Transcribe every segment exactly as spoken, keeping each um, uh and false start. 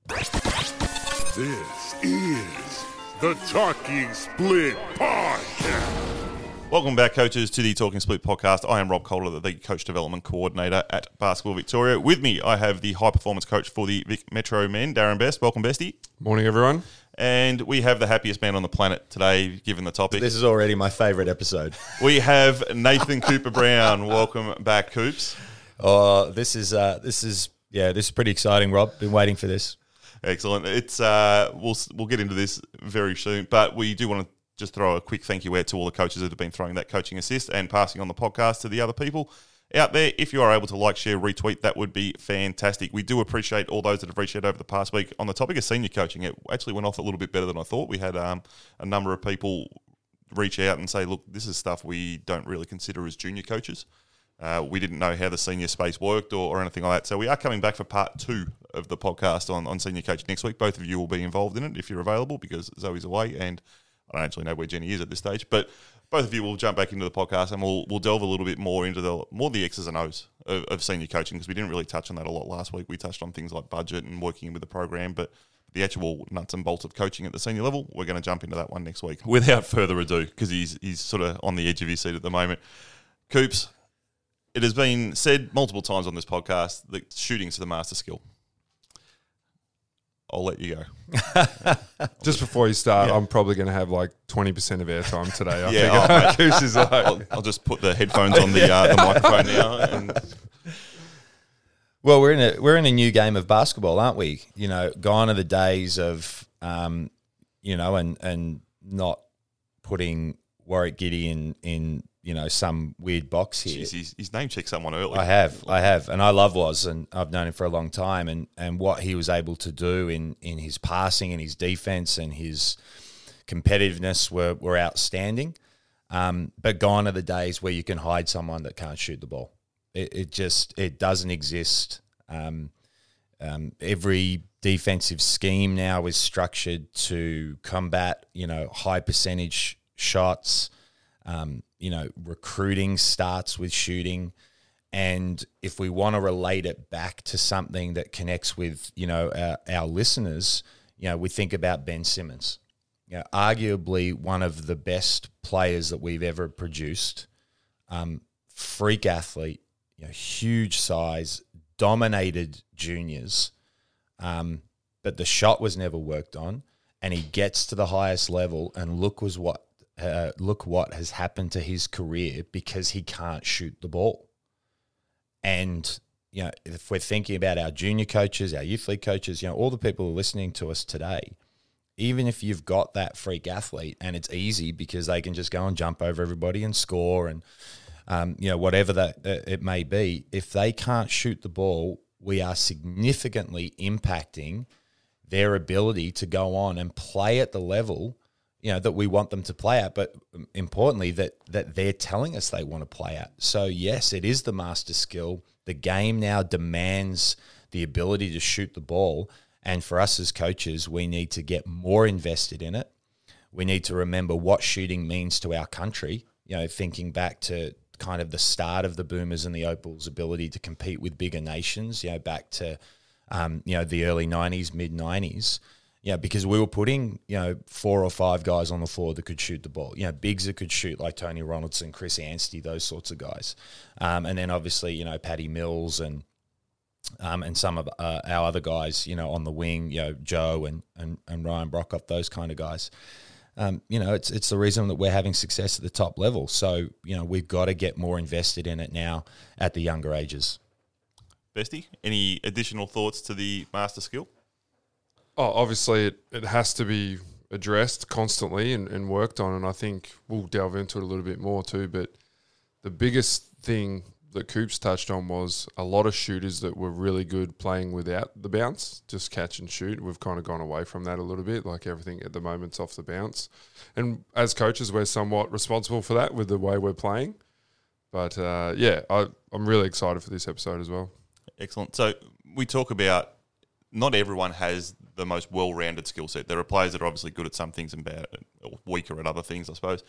This is the Talking Split Podcast. Welcome back, coaches, to the Talking Split Podcast. I am Rob Calder, the Coach Development Coordinator at Basketball Victoria. With me, I have the High Performance Coach for the Vic Metro men, Darren Best. Welcome, Bestie. Morning, everyone. And we have the happiest man on the planet today, given the topic. This is already my favourite episode. We have Nathan Cooper-Brown. Welcome back, Coops. Oh, this is uh, this is yeah, this is pretty exciting, Rob. Been waiting for this. Excellent. It's uh, we'll we'll get into this very soon, but we do want to just throw a quick thank you out to all the coaches that have been throwing that coaching assist and passing on the podcast to the other people out there. If you are able to like, share, retweet, that would be fantastic. We do appreciate all those that have reached out over the past week. On the topic of senior coaching, it actually went off a little bit better than I thought. We had um, a number of people reach out and say, look, this is stuff we don't really consider as junior coaches. Uh, we didn't know how the senior space worked or, or anything like that. So we are coming back for part two of the podcast on, on senior coaching next week. Both of you will be involved in it if you're available, because Zoe's away and I don't actually know where Jenny is at this stage, but both of you will jump back into the podcast and we'll we'll delve a little bit more into the more the X's and O's of, of senior coaching, because we didn't really touch on that a lot last week. We touched on things like budget and working with the program, but the actual nuts and bolts of coaching at the senior level, we're going to jump into that one next week. Without further ado, because he's he's sort of on the edge of his seat at the moment. Coops, it has been said multiple times on this podcast that shooting's the master skill. I'll let you go. Just before you start, Yeah. I'm probably going to have like twenty percent of airtime today. I Yeah, think. oh, Goose is like, I'll, I'll just put the headphones on the uh, the microphone now. And Well, we're in a we're in a new game of basketball, aren't we? You know, gone are the days of um, you know, and and not putting Warwick Giddy in in you know some weird box here. Jeez, he's, he's name checked someone earlier. I have, I have, and I love Woz, and I've known him for a long time, and, and what he was able to do in, in his passing and his defense and his competitiveness were, were outstanding. Um, but gone are the days where you can hide someone that can't shoot the ball. It, it just it doesn't exist. Um, um, every defensive scheme now is structured to combat, you know, high percentage shots. Um, you know, recruiting starts with shooting. And if we want to relate it back to something that connects with, you know, our, our listeners, you know, we think about Ben Simmons, you know, arguably one of the best players that we've ever produced, um, freak athlete, you know, huge size, dominated juniors, um, but the shot was never worked on, and he gets to the highest level, and look was what Uh, look what has happened to his career because he can't shoot the ball. And, you know, if we're thinking about our junior coaches, our youth league coaches, you know, all the people who are listening to us today, even if you've got that freak athlete and it's easy because they can just go and jump over everybody and score and, um, you know, whatever that uh, it may be, if they can't shoot the ball, we are significantly impacting their ability to go on and play at the level, you know, that we want them to play at, but importantly, that that they're telling us they want to play at. So, yes, it is the master skill. The game now demands the ability to shoot the ball, and for us as coaches, we need to get more invested in it. We need to remember what shooting means to our country, you know, thinking back to kind of the start of the Boomers and the Opals' ability to compete with bigger nations, you know, back to, um, you know, the early nineties, mid-nineties. Yeah, because we were putting, you know, four or five guys on the floor that could shoot the ball. You know, bigs that could shoot like Tony Ronaldson, Chris Anstey, those sorts of guys. Um, and then obviously, you know, Paddy Mills and um, and some of uh, our other guys, you know, on the wing, you know, Joe and and, and Ryan Brockhoff, those kind of guys. Um, you know, it's it's the reason that we're having success at the top level. So, you know, we've got to get more invested in it now at the younger ages. Bestie, any additional thoughts to the master skill? oh, obviously, it, it has to be addressed constantly and, and worked on, and I think we'll delve into it a little bit more too. But the biggest thing that Coops touched on was a lot of shooters that were really good playing without the bounce, just catch and shoot. We've kind of gone away from that a little bit, like everything at the moment's off the bounce. And as coaches, we're somewhat responsible for that with the way we're playing. But, uh, yeah, I, I'm really excited for this episode as well. Excellent. So we talk about not everyone has the most well-rounded skill set. There are players that are obviously good at some things and bad, or weaker at other things, I suppose.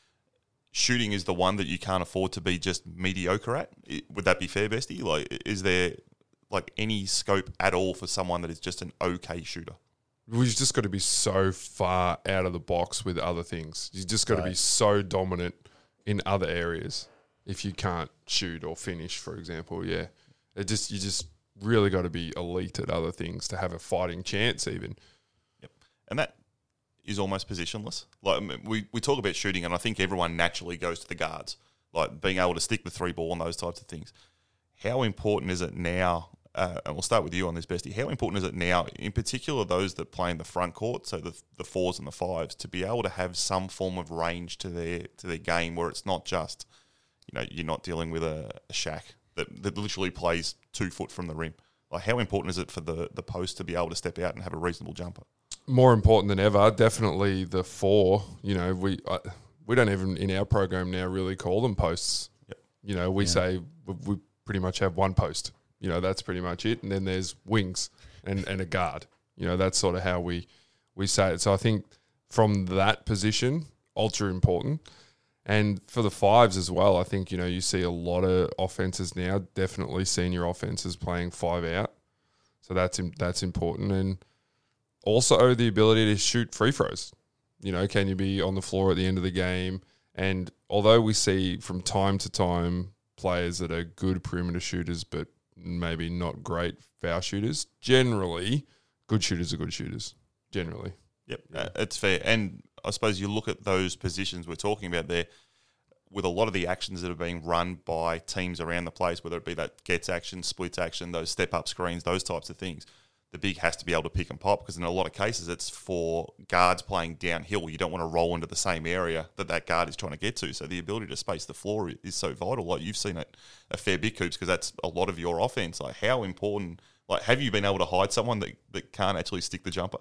Shooting is the one that you can't afford to be just mediocre at. Would that be fair, Bestie? Like, is there like any scope at all for someone that is just an okay shooter? We've just got to be so far out of the box with other things. You just got to Right. be so dominant in other areas. If you can't shoot or finish, for example, yeah, it just you just really got to be elite at other things to have a fighting chance, even. Yep. And that is almost positionless. Like I mean, we we talk about shooting, and I think everyone naturally goes to the guards, like being able to stick the three ball and those types of things. How important is it now? Uh, and we'll start with you on this, Bestie. How important is it now, in particular those that play in the front court, so the the fours and the fives, to be able to have some form of range to their to their game, where it's not just, you know, you're not dealing with a, a Shaq that, that literally plays two foot from the rim. Like, how important is it for the the post to be able to step out and have a reasonable jumper? More important than ever, definitely the four. You know, we uh, we don't even in our program now really call them posts. Yep. You know, we say we, we pretty much have one post. You know, that's pretty much it. And then there's wings and, and a guard. You know, that's sort of how we, we say it. So I think from that position, ultra important. And for the fives as well, I think, you know, you see a lot of offenses now, definitely senior offenses playing five out. So that's that's important. And also the ability to shoot free throws. You know, can you be on the floor at the end of the game? And although we see from time to time players that are good perimeter shooters but maybe not great foul shooters, generally good shooters are good shooters, generally. Yep, uh, it's fair. And I suppose you look at those positions we're talking about there, with a lot of the actions that are being run by teams around the place, whether it be that gets action, splits action, those step-up screens, those types of things, the big has to be able to pick and pop, because in a lot of cases it's for guards playing downhill. You don't want to roll into the same area that that guard is trying to get to. So the ability to space the floor is so vital. Like, you've seen it a fair bit, Coops, because that's a lot of your offense. Like, how important, like, have you been able to hide someone that, that can't actually stick the jumper?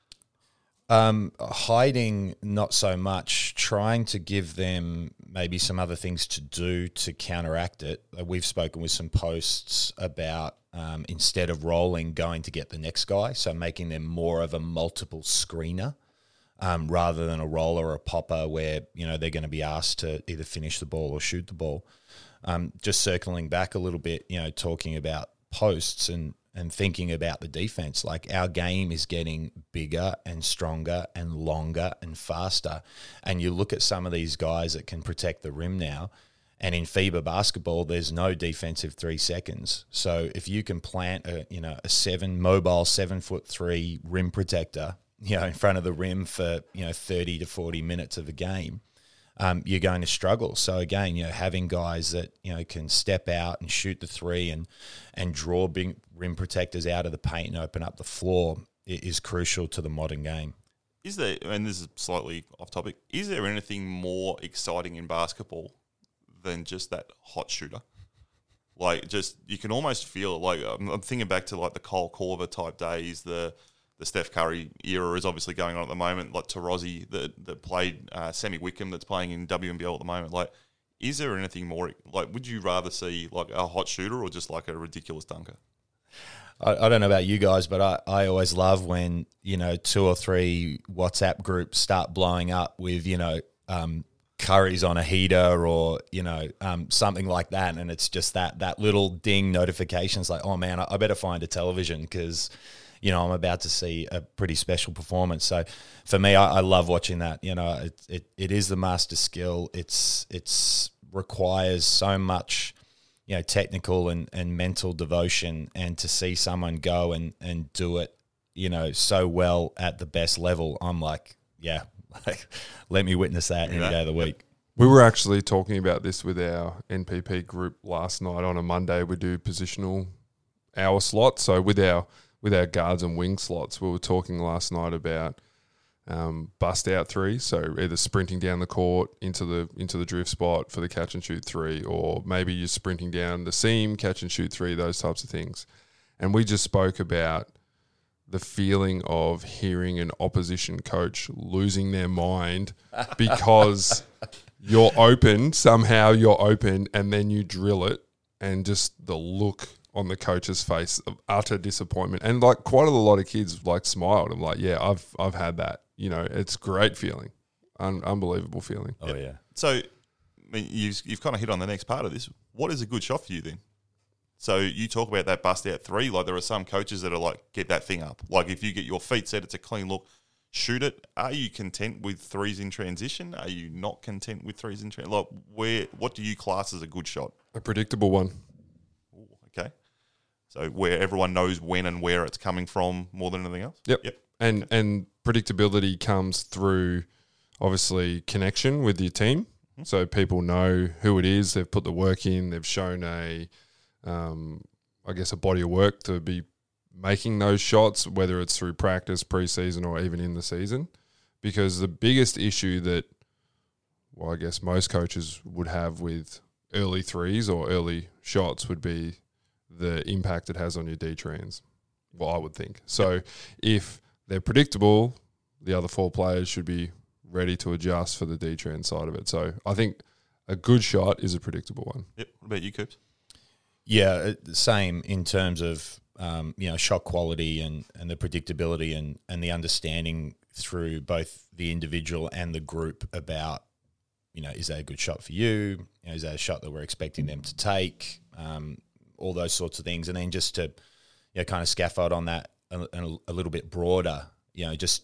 Um, hiding, not so much. Trying to give them maybe some other things to do to counteract it. Uh, We've spoken with some posts about um, instead of rolling, going to get the next guy. So making them more of a multiple screener um, rather than a roller or a popper where, you know, they're going to be asked to either finish the ball or shoot the ball. Um, just circling back a little bit, you know, talking about posts and and thinking about the defense, like our game is getting bigger and stronger and longer and faster. And you look at some of these guys that can protect the rim now, and in FIBA basketball, there's no defensive three seconds. So if you can plant a, you know, a seven mobile seven foot three rim protector, you know, in front of the rim for, you know, thirty to forty minutes of a game, Um, you're going to struggle. So again, you know, having guys that, you know, can step out and shoot the three and and draw big rim protectors out of the paint and open up the floor is crucial to the modern game. Is there, and this is slightly off topic, is there anything more exciting in basketball than just that hot shooter? Like, just, you can almost feel it. Like, I'm, I'm thinking back to like the Kyle Korver type days, the the Steph Curry era is obviously going on at the moment, like Taurasi that, that played uh, Sammy Wickham that's playing in W N B L at the moment. Like, is there anything more, like, would you rather see like a hot shooter or just like a ridiculous dunker? I, I don't know about you guys, but I, I always love when, you know, two or three WhatsApp groups start blowing up with, you know, um, Curry's on a heater or, you know, um, something like that. And it's just that that little ding notification. It's like, oh, man, I, I better find a television because, you know, I'm about to see a pretty special performance. So for me, I, I love watching that. You know, it, it it is the master skill. It's it's requires so much, you know, technical and, and mental devotion, and to see someone go and, and do it, you know, so well at the best level, I'm like, yeah, like, let me witness that any day of the week. We were actually talking about this with our N P P group last night. On a Monday, we do positional hour slots. So with our with our guards and wing slots, we were talking last night about um, bust out three. So either sprinting down the court into the into the drift spot for the catch and shoot three, or maybe you're sprinting down the seam, catch and shoot three, those types of things. And we just spoke about the feeling of hearing an opposition coach losing their mind because you're open, somehow you're open, and then you drill it, and just the look on the coach's face of utter disappointment. And like quite a lot of kids like smiled. I'm like, yeah, I've I've had that. You know, it's a great feeling. Un- unbelievable feeling. Oh, yeah. So, I mean, you've, you've kind of hit on the next part of this. What is a good shot for you then? So you talk about that bust out three. Like there are some coaches that are like, get that thing up. Like if you get your feet set, it's a clean look. Shoot it. Are you content with threes in transition? Are you not content with threes in transition? Like where? What do you class as a good shot? A predictable one. Ooh, okay. So where everyone knows when and where it's coming from more than anything else? Yep. Yep. And and predictability comes through, obviously, connection with your team. Mm-hmm. So people know who it is. They've put the work in. They've shown a, um, I guess, a body of work to be making those shots, whether it's through practice, preseason, or even in the season. Because the biggest issue that, well, I guess most coaches would have with early threes or early shots would be the impact it has on your D-trans. Well, I would think. So yep. if they're predictable, the other four players should be ready to adjust for the D-trans side of it. So I think a good shot is a predictable one. Yep. What about you, Coops? Yeah, same in terms of um, you know shot quality and, and the predictability and, and the understanding through both the individual and the group about, you know, is that a good shot for you? You know, is that a shot that we're expecting them to take? Um, all those sorts of things. And then just to, you know, kind of scaffold on that a, a, a little bit broader, you know, just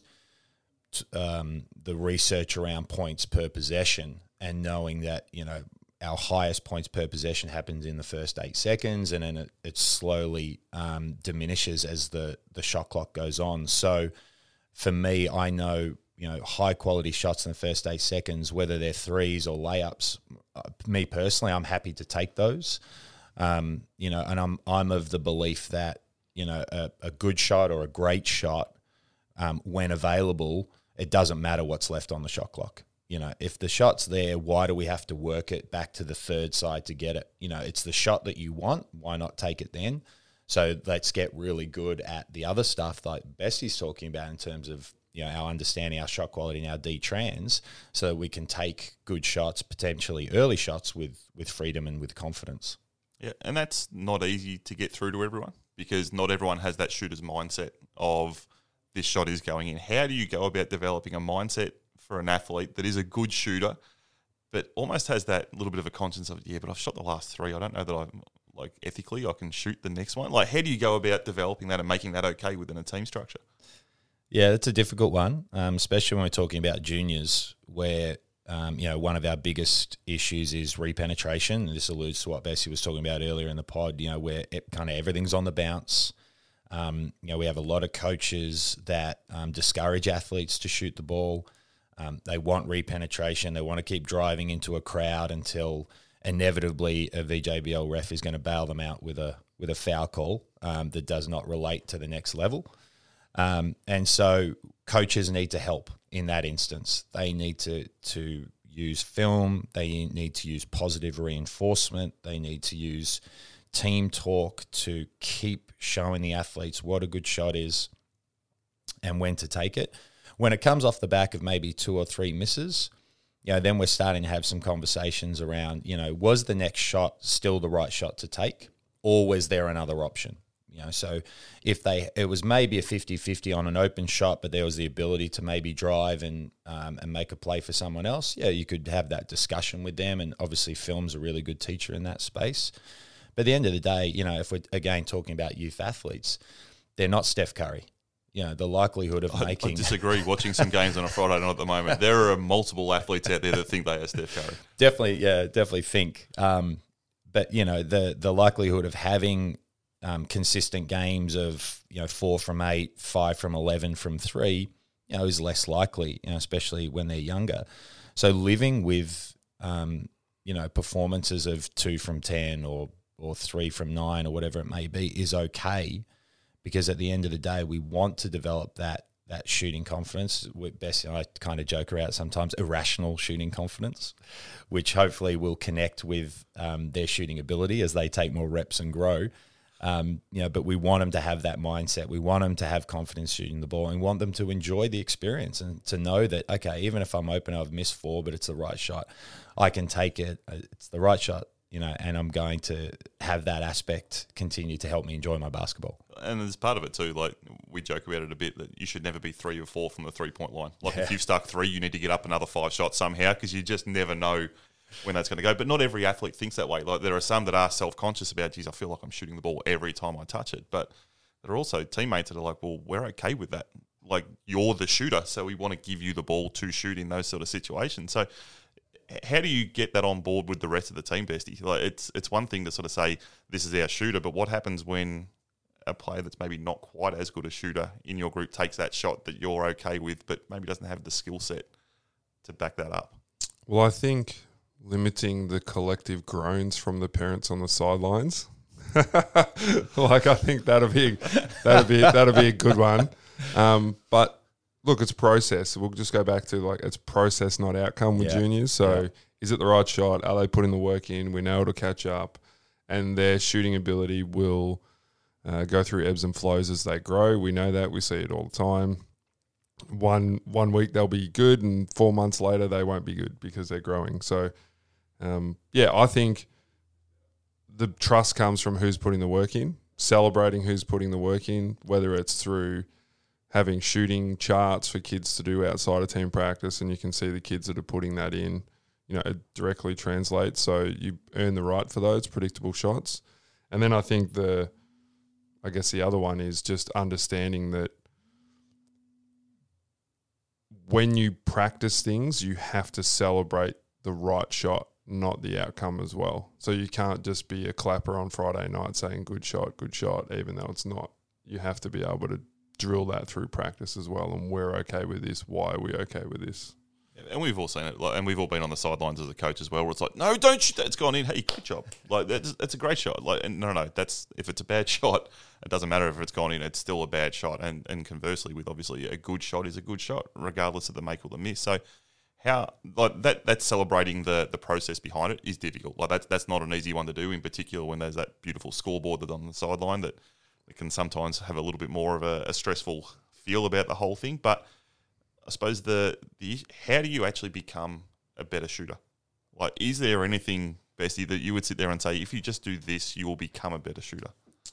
t- um, the research around points per possession and knowing that, you know, our highest points per possession happens in the first eight seconds and then it, it slowly um, diminishes as the, the shot clock goes on. So for me, I know, you know, high quality shots in the first eight seconds, whether they're threes or layups, uh, me personally, I'm happy to take those. Um, you know, and I'm I'm of the belief that, you know, a, a good shot or a great shot, um, when available, it doesn't matter what's left on the shot clock. You know, if the shot's there, why do we have to work it back to the third side to get it? You know, it's the shot that you want. Why not take it then? So let's get really good at the other stuff like Bessie's talking about in terms of, you know, our understanding, our shot quality and our D-trans so that we can take good shots, potentially early shots with, with freedom and with confidence. Yeah, and that's not easy to get through to everyone because not everyone has that shooter's mindset of this shot is going in. How do you go about developing a mindset for an athlete that is a good shooter but almost has that little bit of a conscience of, yeah, but I've shot the last three. I don't know that I'm, like, ethically I can shoot the next one. Like, how do you go about developing that and making that okay within a team structure? Yeah, that's a difficult one, um, especially when we're talking about juniors where, um, you know, one of our biggest issues is repenetration. This alludes to what Bessie was talking about earlier in the pod, you know, where it, kind of everything's on the bounce. Um, you know, we have a lot of coaches that um, discourage athletes to shoot the ball. Um, they want repenetration. They want to keep driving into a crowd until inevitably a V J B L ref is going to bail them out with a with a foul call um, that does not relate to the next level. Um, and so coaches need to help in that instance. They need to to use film. They need to use positive reinforcement. They need to use team talk to keep showing the athletes what a good shot is and when to take it. When it comes off the back of maybe two or three misses, you know, then we're starting to have some conversations around, you know, was the next shot still the right shot to take, or was there another option? You know, so if they, it was maybe a fifty-fifty on an open shot, but there was the ability to maybe drive and um, and make a play for someone else, yeah, you could have that discussion with them. And obviously film's a really good teacher in that space. But at the end of the day, you know, if we're, again, talking about youth athletes, they're not Steph Curry. You know, the likelihood of I, making... I disagree. Watching some games on a Friday night at the moment, there are multiple athletes out there that think they are Steph Curry. Definitely, yeah, definitely think. Um, but, you know, the the likelihood of having um, consistent games of, you know, four from eight, five from eleven from three, you know, is less likely, you know, especially when they're younger. So living with, um, you know, performances of two from ten or or three from nine or whatever it may be is okay. Because at the end of the day, we want to develop that that shooting confidence. Bessie and I kind of joke around sometimes, irrational shooting confidence, which hopefully will connect with um, their shooting ability as they take more reps and grow. Um, you know, but we want them to have that mindset. We want them to have confidence shooting the ball and want them to enjoy the experience and to know that, okay, even if I'm open, I've missed four, but it's the right shot. I can take it. It's the right shot. You know, and I'm going to have that aspect continue to help me enjoy my basketball. And there's part of it too, like we joke about it a bit, that you should never be three or four from the three-point line. Like Yeah. if you've stuck three, you need to get up another five shots somehow because you just never know when that's going to go. But not every athlete thinks that way. Like there are some that are self-conscious about, geez, I feel like I'm shooting the ball every time I touch it. But there are also teammates that are like, well, we're okay with that. Like you're the shooter, so we want to give you the ball to shoot in those sort of situations. So how do you get that on board with the rest of the team, Bestie? Like it's it's one thing to sort of say this is our shooter, but what happens when a player that's maybe not quite as good a shooter in your group takes that shot that you're okay with, but maybe doesn't have the skill set to back that up? Well, I think limiting the collective groans from the parents on the sidelines, like I think that'll be that'll be that'll be a good one. Um, but look, it's process. We'll just go back to like it's process, not outcome with Yeah. juniors. So Yeah. is it the right shot? Are they putting the work in? We know it'll catch up, and their shooting ability will uh, go through ebbs and flows as they grow. We know that. We see it all the time. One one week they'll be good, and four months later they won't be good because they're growing. So, um, yeah, I think the trust comes from who's putting the work in, celebrating who's putting the work in, whether it's through having shooting charts for kids to do outside of team practice, and you can see the kids that are putting that in, you know, it directly translates. So you earn the right for those predictable shots. And then I think the, I guess the other one is just understanding that when you practice things, you have to celebrate the right shot, not the outcome as well. So you can't just be a clapper on Friday night saying good shot, good shot, even though it's not. You have to be able to drill that through practice as well, and we're okay with this. Why are we okay with this? And we've all seen it, like, and we've all been on the sidelines as a coach as well, where it's like, no, don't shoot that. It's gone in. Hey, good job. Like that's, that's a great shot. Like, and no, no, that's if it's a bad shot, it doesn't matter if it's gone in. It's still a bad shot. And and conversely, with obviously a good shot is a good shot, regardless of the make or the miss. So how like that that's celebrating the the process behind it is difficult. Like that's that's not an easy one to do. In particular, when there's that beautiful scoreboard that's on the sideline that it can sometimes have a little bit more of a, a stressful feel about the whole thing. But I suppose the the how do you actually become a better shooter? Like, is there anything, Bestie, that you would sit there and say, if you just do this, you will become a better shooter?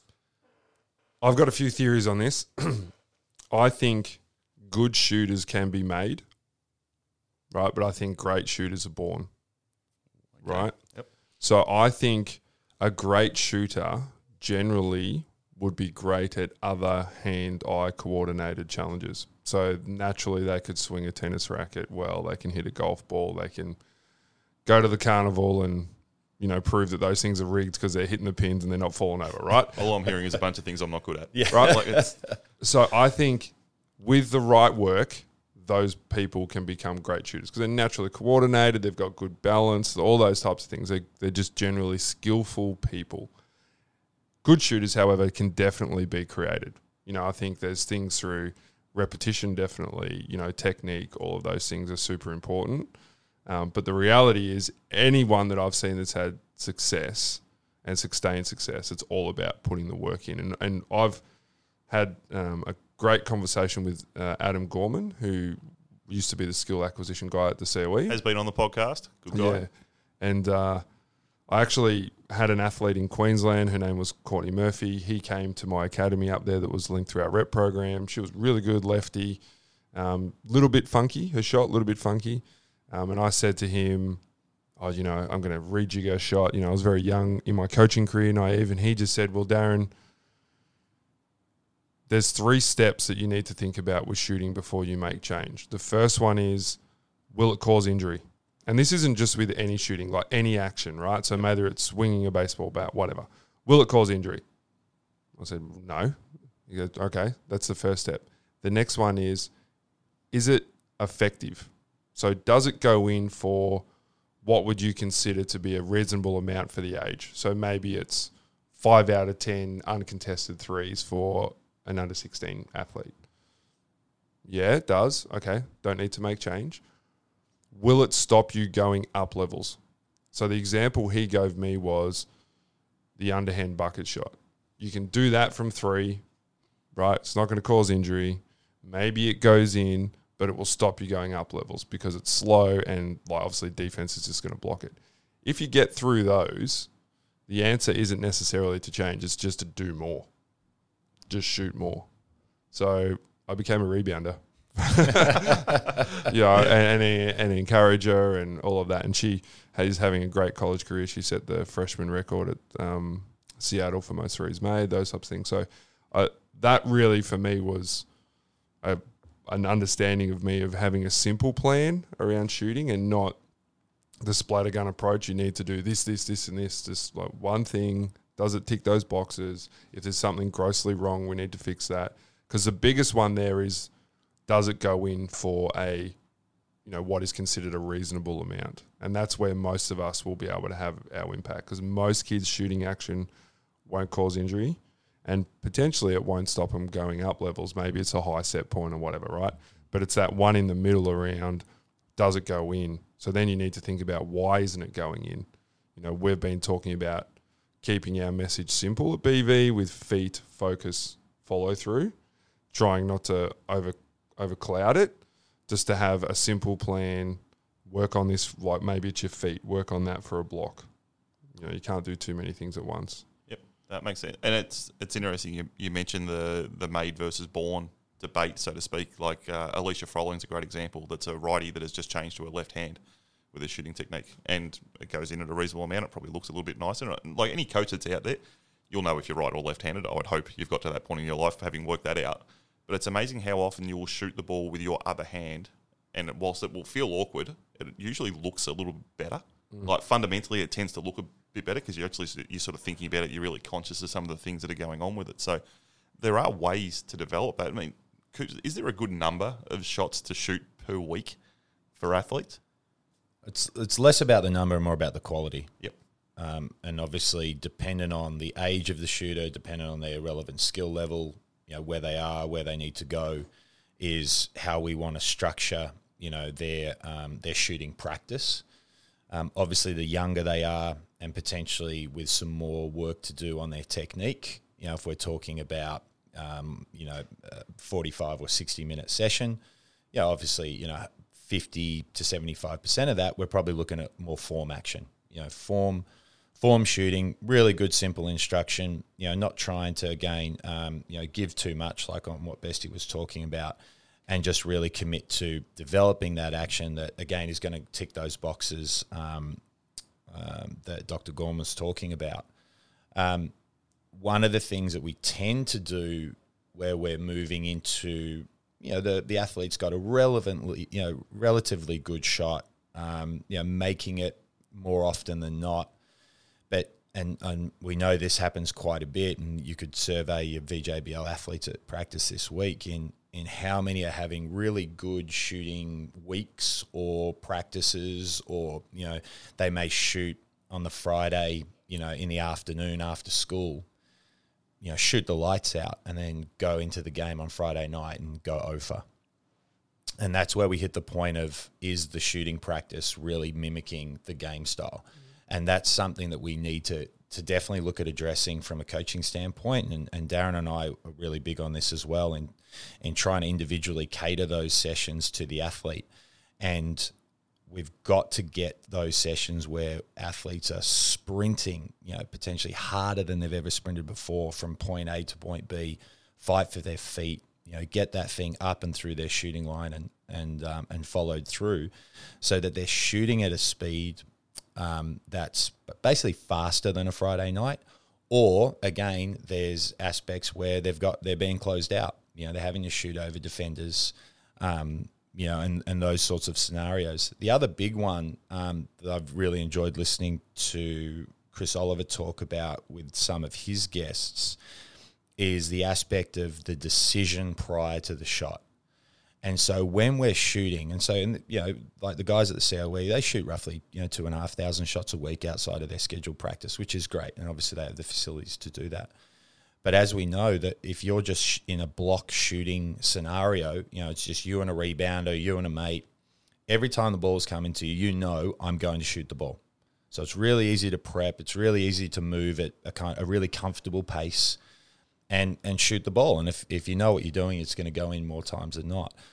I've got a few theories on this. I think good shooters can be made, right? But I think great shooters are born, Okay. right? Yep. So I think a great shooter generally would be great at other hand-eye coordinated challenges. So naturally they could swing a tennis racket well, they can hit a golf ball, they can go to the carnival and, you know, prove that those things are rigged because they're hitting the pins and they're not falling over, right? All I'm hearing is a bunch of things I'm not good at. Yeah. Right? Like it's, So I think with the right work, those people can become great shooters because they're naturally coordinated, they've got good balance, all those types of things. They, they're just generally skillful people. Good shooters, however, can definitely be created. You know, I think there's things through repetition, definitely, you know, technique, all of those things are super important. Um, but the reality is anyone that I've seen that's had success and sustained success, it's all about putting the work in. And, and I've had um, a great conversation with uh, Adam Gorman, who used to be the skill acquisition guy at the C O E. has been on the podcast. Good guy. Yeah. And uh, I actually had an athlete in Queensland. Her name was Courtney Murphy. He came to my academy up there that was linked through our rep program. She was really good lefty, um, little bit funky, her shot, a little bit funky. Um, and I said to him, oh, you know, I'm going to rejig her shot. You know, I was very young in my coaching career, naive. And he just said, well, Darren, there's three steps that you need to think about with shooting before you make change. The first one is, will it cause injury? And this isn't just with any shooting, like any action, right? So whether it's swinging a baseball bat, whatever. Will it cause injury? I said, no. He goes, okay, that's the first step. The next one is, is it effective? So does it go in for what would you consider to be a reasonable amount for the age? So maybe it's five out of ten uncontested threes for an under sixteen athlete. Yeah, it does. Okay, don't need to make change. Will it stop you going up levels? So the example he gave me was the underhand bucket shot. You can do that from three, right? It's not going to cause injury. Maybe it goes in, but it will stop you going up levels because it's slow and like obviously defense is just going to block it. If you get through those, the answer isn't necessarily to change. It's just to do more. Just shoot more. So I became a rebounder. yeah, and, and, and encourage her and all of that. And she is having a great college career. She set the freshman record at um, Seattle for most threes made, those types of things. So uh, that really for me was a, an understanding of me of having a simple plan around shooting and not the splattergun approach. You need to do this, this, this, and this. Just like one thing. Does it tick those boxes? If there's something grossly wrong, we need to fix that. Because the biggest one there is, does it go in for a, you know, what is considered a reasonable amount? And that's where most of us will be able to have our impact. Because most kids shooting action won't cause injury, and potentially it won't stop them going up levels. Maybe it's a high set point or whatever, right? But it's that one in the middle around, does it go in? So then you need to think about, why isn't it going in? You know, we've been talking about keeping our message simple at B V with feet, focus, follow through, trying not to over overcloud it, just to have a simple plan, work on this, like maybe it's your feet, work on that for a block. You know, you can't do too many things at once. Yep, that makes sense. And it's it's interesting, you, you mentioned the, the made versus born debate, so to speak. Like uh, Alicia Frolling's a great example. That's a righty that has just changed to a left hand with his shooting technique, and it goes in at a reasonable amount. It probably looks a little bit nicer. Like any coach that's out there, you'll know if you're right or left-handed. I would hope you've got to that point in your life having worked that out. But it's amazing how often you will shoot the ball with your other hand, and whilst it will feel awkward, it usually looks a little better. Mm. Like fundamentally, it tends to look a bit better because you're actually you're sort of thinking about it. You're really conscious of some of the things that are going on with it. So there are ways to develop that. I mean, is there a good number of shots to shoot per week for athletes? It's it's less about the number and more about the quality. Yep. Um, and obviously, dependent on the age of the shooter, dependent on their relevant skill level, you know, where they are, where they need to go, is how we want to structure, you know, their um, their shooting practice. Um, obviously, the younger they are, and potentially with some more work to do on their technique. You know, if we're talking about, um, you know, a forty-five or sixty minute session, yeah, obviously, you know, fifty to seventy-five percent of that, we're probably looking at more form action. You know, form form shooting, really good, simple instruction, you know, not trying to, again, um, you know, give too much, like on what Bestie was talking about, and just really commit to developing that action that, again, is going to tick those boxes um, um, that Doctor Gorman was talking about. Um, one of the things that we tend to do where we're moving into, you know, the, the athlete's got a relevantly, you know, relatively good shot, um, you know, making it more often than not. But, and, and we know this happens quite a bit, and you could survey your V J B L athletes at practice this week in, in how many are having really good shooting weeks or practices, or, you know, they may shoot on the Friday, you know, in the afternoon after school, you know, shoot the lights out and then go into the game on Friday night and go over. And that's where we hit the point of, is the shooting practice really mimicking the game style? Mm. And that's something that we need to to definitely look at addressing from a coaching standpoint. And, and Darren and I are really big on this as well, in, in trying to individually cater those sessions to the athlete. And we've got to get those sessions where athletes are sprinting, you know, potentially harder than they've ever sprinted before from point A to point B, fight for their feet, you know, get that thing up and through their shooting line and and um, and followed through, so that they're shooting at a speed um, that's basically faster than a Friday night. Or again, there's aspects where they've got they're being closed out. You know, they're having to shoot over defenders. Um, You know, and, and those sorts of scenarios. The other big one um, that I've really enjoyed listening to Chris Oliver talk about with some of his guests is the aspect of the decision prior to the shot. And so when we're shooting, and so, in, you know, like the guys at the C O E, they shoot roughly, you know, two and a half thousand shots a week outside of their scheduled practice, which is great. And obviously they have the facilities to do that. But as we know, that if you're just in a block shooting scenario, you know, it's just you and a rebounder, you and a mate, every time the ball's coming to you, you know, I'm going to shoot the ball. So it's really easy to prep. It's really easy to move at a kind, a really comfortable pace and and shoot the ball. And if, if you know what you're doing, it's going to go in more times than not.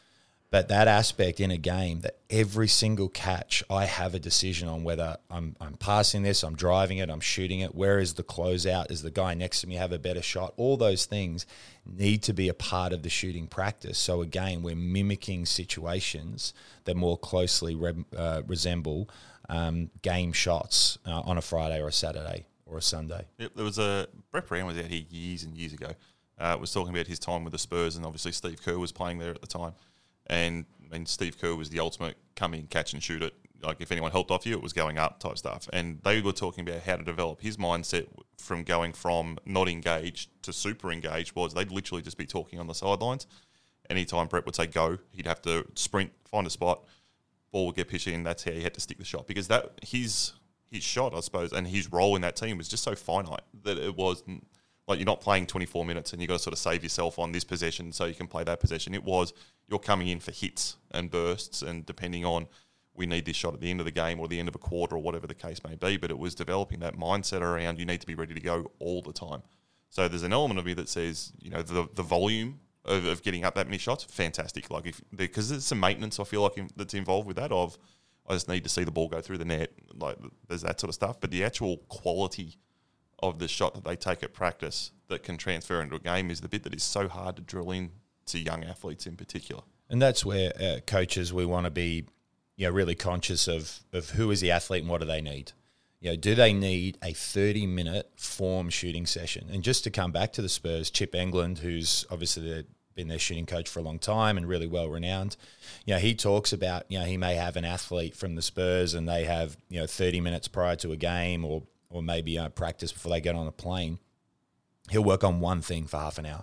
But that aspect in a game that every single catch, I have a decision on whether I'm I'm passing this, I'm driving it, I'm shooting it. Where is the closeout? Does the guy next to me have a better shot? All those things need to be a part of the shooting practice. So again, we're mimicking situations that more closely re- uh, resemble um, game shots uh, on a Friday or a Saturday or a Sunday. Yep, there was a Brett Brown was out here years and years ago. Uh, was talking about his time with the Spurs, and obviously Steve Kerr was playing there at the time. And I mean, Steve Kerr was the ultimate come in, catch and shoot it. Like if anyone helped off you, it was going up type stuff. And they were talking about how to develop his mindset from going from not engaged to super engaged was they'd literally just be talking on the sidelines. Anytime Brett would say go, he'd have to sprint, find a spot, ball would get pitched in. That's how he had to stick the shot because that his his shot, I suppose, and his role in that team was just so finite that it was like you're not playing twenty-four minutes and you've got to sort of save yourself on this possession so you can play that possession. It was you're coming in for hits and bursts, and depending on we need this shot at the end of the game or the end of a quarter or whatever the case may be, but it was developing that mindset around you need to be ready to go all the time. So there's an element of me that says, you know, the the volume of, of getting up that many shots, fantastic. Like if because there's some maintenance I feel like in, that's involved with that of I just need to see the ball go through the net, like there's that sort of stuff. But the actual quality of the shot that they take at practice that can transfer into a game is the bit that is so hard to drill in to young athletes in particular. And that's where uh, coaches, we want to be, you know, really conscious of of who is the athlete and what do they need. You know, do they need a thirty-minute form shooting session? And just to come back to the Spurs, Chip England, who's obviously been their shooting coach for a long time and really well renowned, you know, he talks about, you know, he may have an athlete from the Spurs and they have, you know, thirty minutes prior to a game or or maybe uh, practice before they get on a plane. He'll work on one thing for half an hour.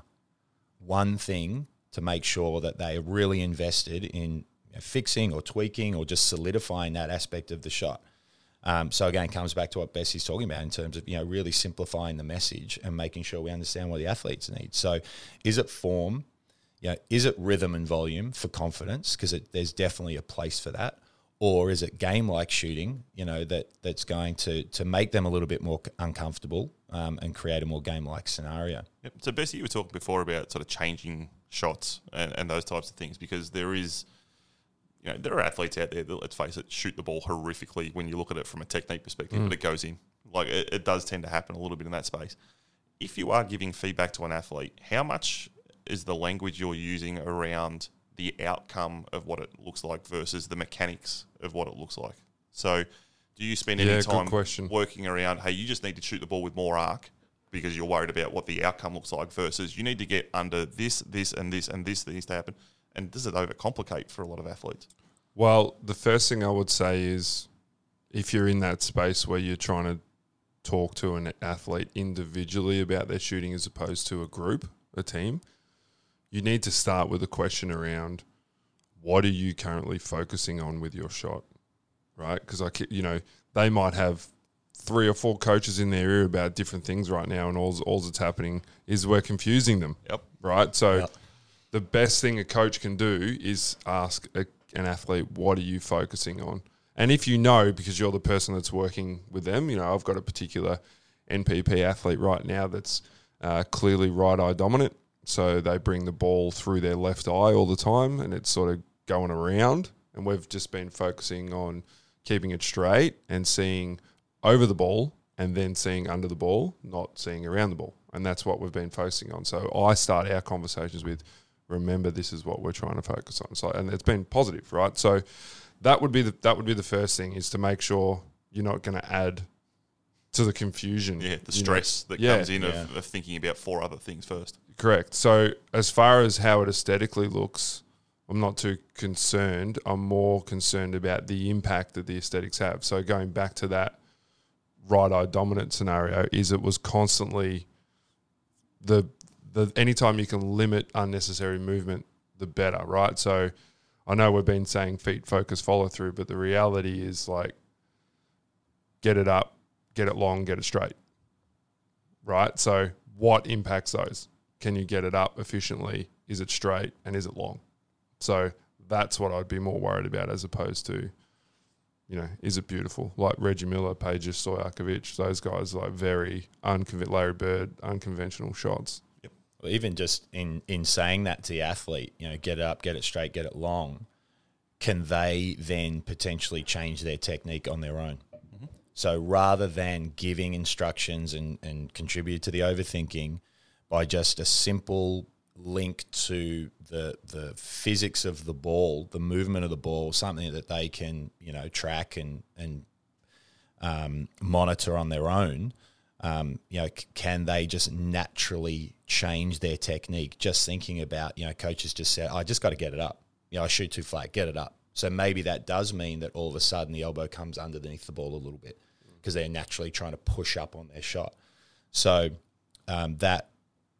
One thing to make sure that they are really invested in you know, fixing or tweaking or just solidifying that aspect of the shot. Um, so again, it comes back to what Bessie's talking about in terms of, you know, really simplifying the message and making sure we understand what the athletes need. So is it form? You know, is it rhythm and volume for confidence? Because there's definitely a place for that. Or is it game-like shooting, you know, that that's going to to make them a little bit more uncomfortable um, and create a more game-like scenario? Yep. So, Bessie, you were talking before about sort of changing shots and, and those types of things because there is, you know, there are athletes out there that, let's face it, shoot the ball horrifically when you look at it from a technique perspective, mm. but it goes in. Like, it, it does tend to happen a little bit in that space. If you are giving feedback to an athlete, how much is the language you're using around the outcome of what it looks like versus the mechanics of what it looks like? So do you spend any yeah, time working around, hey, you just need to shoot the ball with more arc because you're worried about what the outcome looks like versus you need to get under this, this, and this, and this needs to happen? And does it overcomplicate for a lot of athletes? Well, the first thing I would say is if you're in that space where you're trying to talk to an athlete individually about their shooting as opposed to a group, a team, you need to start with a question around what are you currently focusing on with your shot, right? Because, I, you know, they might have three or four coaches in their ear about different things right now, and all, all that's happening is we're confusing them, yep. right? So yep. the best thing a coach can do is ask a, an athlete, what are you focusing on? And if you know, because you're the person that's working with them, you know, I've got a particular N P P athlete right now that's uh, clearly right eye dominant. So they bring the ball through their left eye all the time and it's sort of going around. And we've just been focusing on keeping it straight and seeing over the ball and then seeing under the ball, not seeing around the ball. And that's what we've been focusing on. So I start our conversations with, remember, this is what we're trying to focus on. So, and it's been positive, right? So that would be the, that would be the first thing, is to make sure you're not going to add to the confusion. Yeah, the stress know. that yeah, comes in yeah. of, of thinking about four other things first. Correct. So as far as how it aesthetically looks, I'm not too concerned. I'm more concerned about the impact that the aesthetics have. So going back to that right-eye dominant scenario, is it was constantly the the anytime you can limit unnecessary movement, the better, right? So I know we've been saying feet focus follow through, but the reality is like get it up, get it long, get it straight, right? So what impacts those? Can you get it up efficiently? Is it straight? And is it long? So that's what I'd be more worried about as opposed to, you know, is it beautiful? Like Reggie Miller, Peja Stojakovic, those guys like very unconventional, Larry Bird, unconventional shots. Yep. Well, even just in, in saying that to the athlete, you know, get it up, get it straight, get it long, can they then potentially change their technique on their own? Mm-hmm. So rather than giving instructions and, and contribute to the overthinking by just a simple link to the the physics of the ball, the movement of the ball, something that they can, you know, track and, and um, monitor on their own, Um, you know, c- can they just naturally change their technique? Just thinking about, you know, coaches just said, I just got to get it up. You know, I shoot too flat, get it up. So maybe that does mean that all of a sudden the elbow comes underneath the ball a little bit because they're naturally trying to push up on their shot. So um, that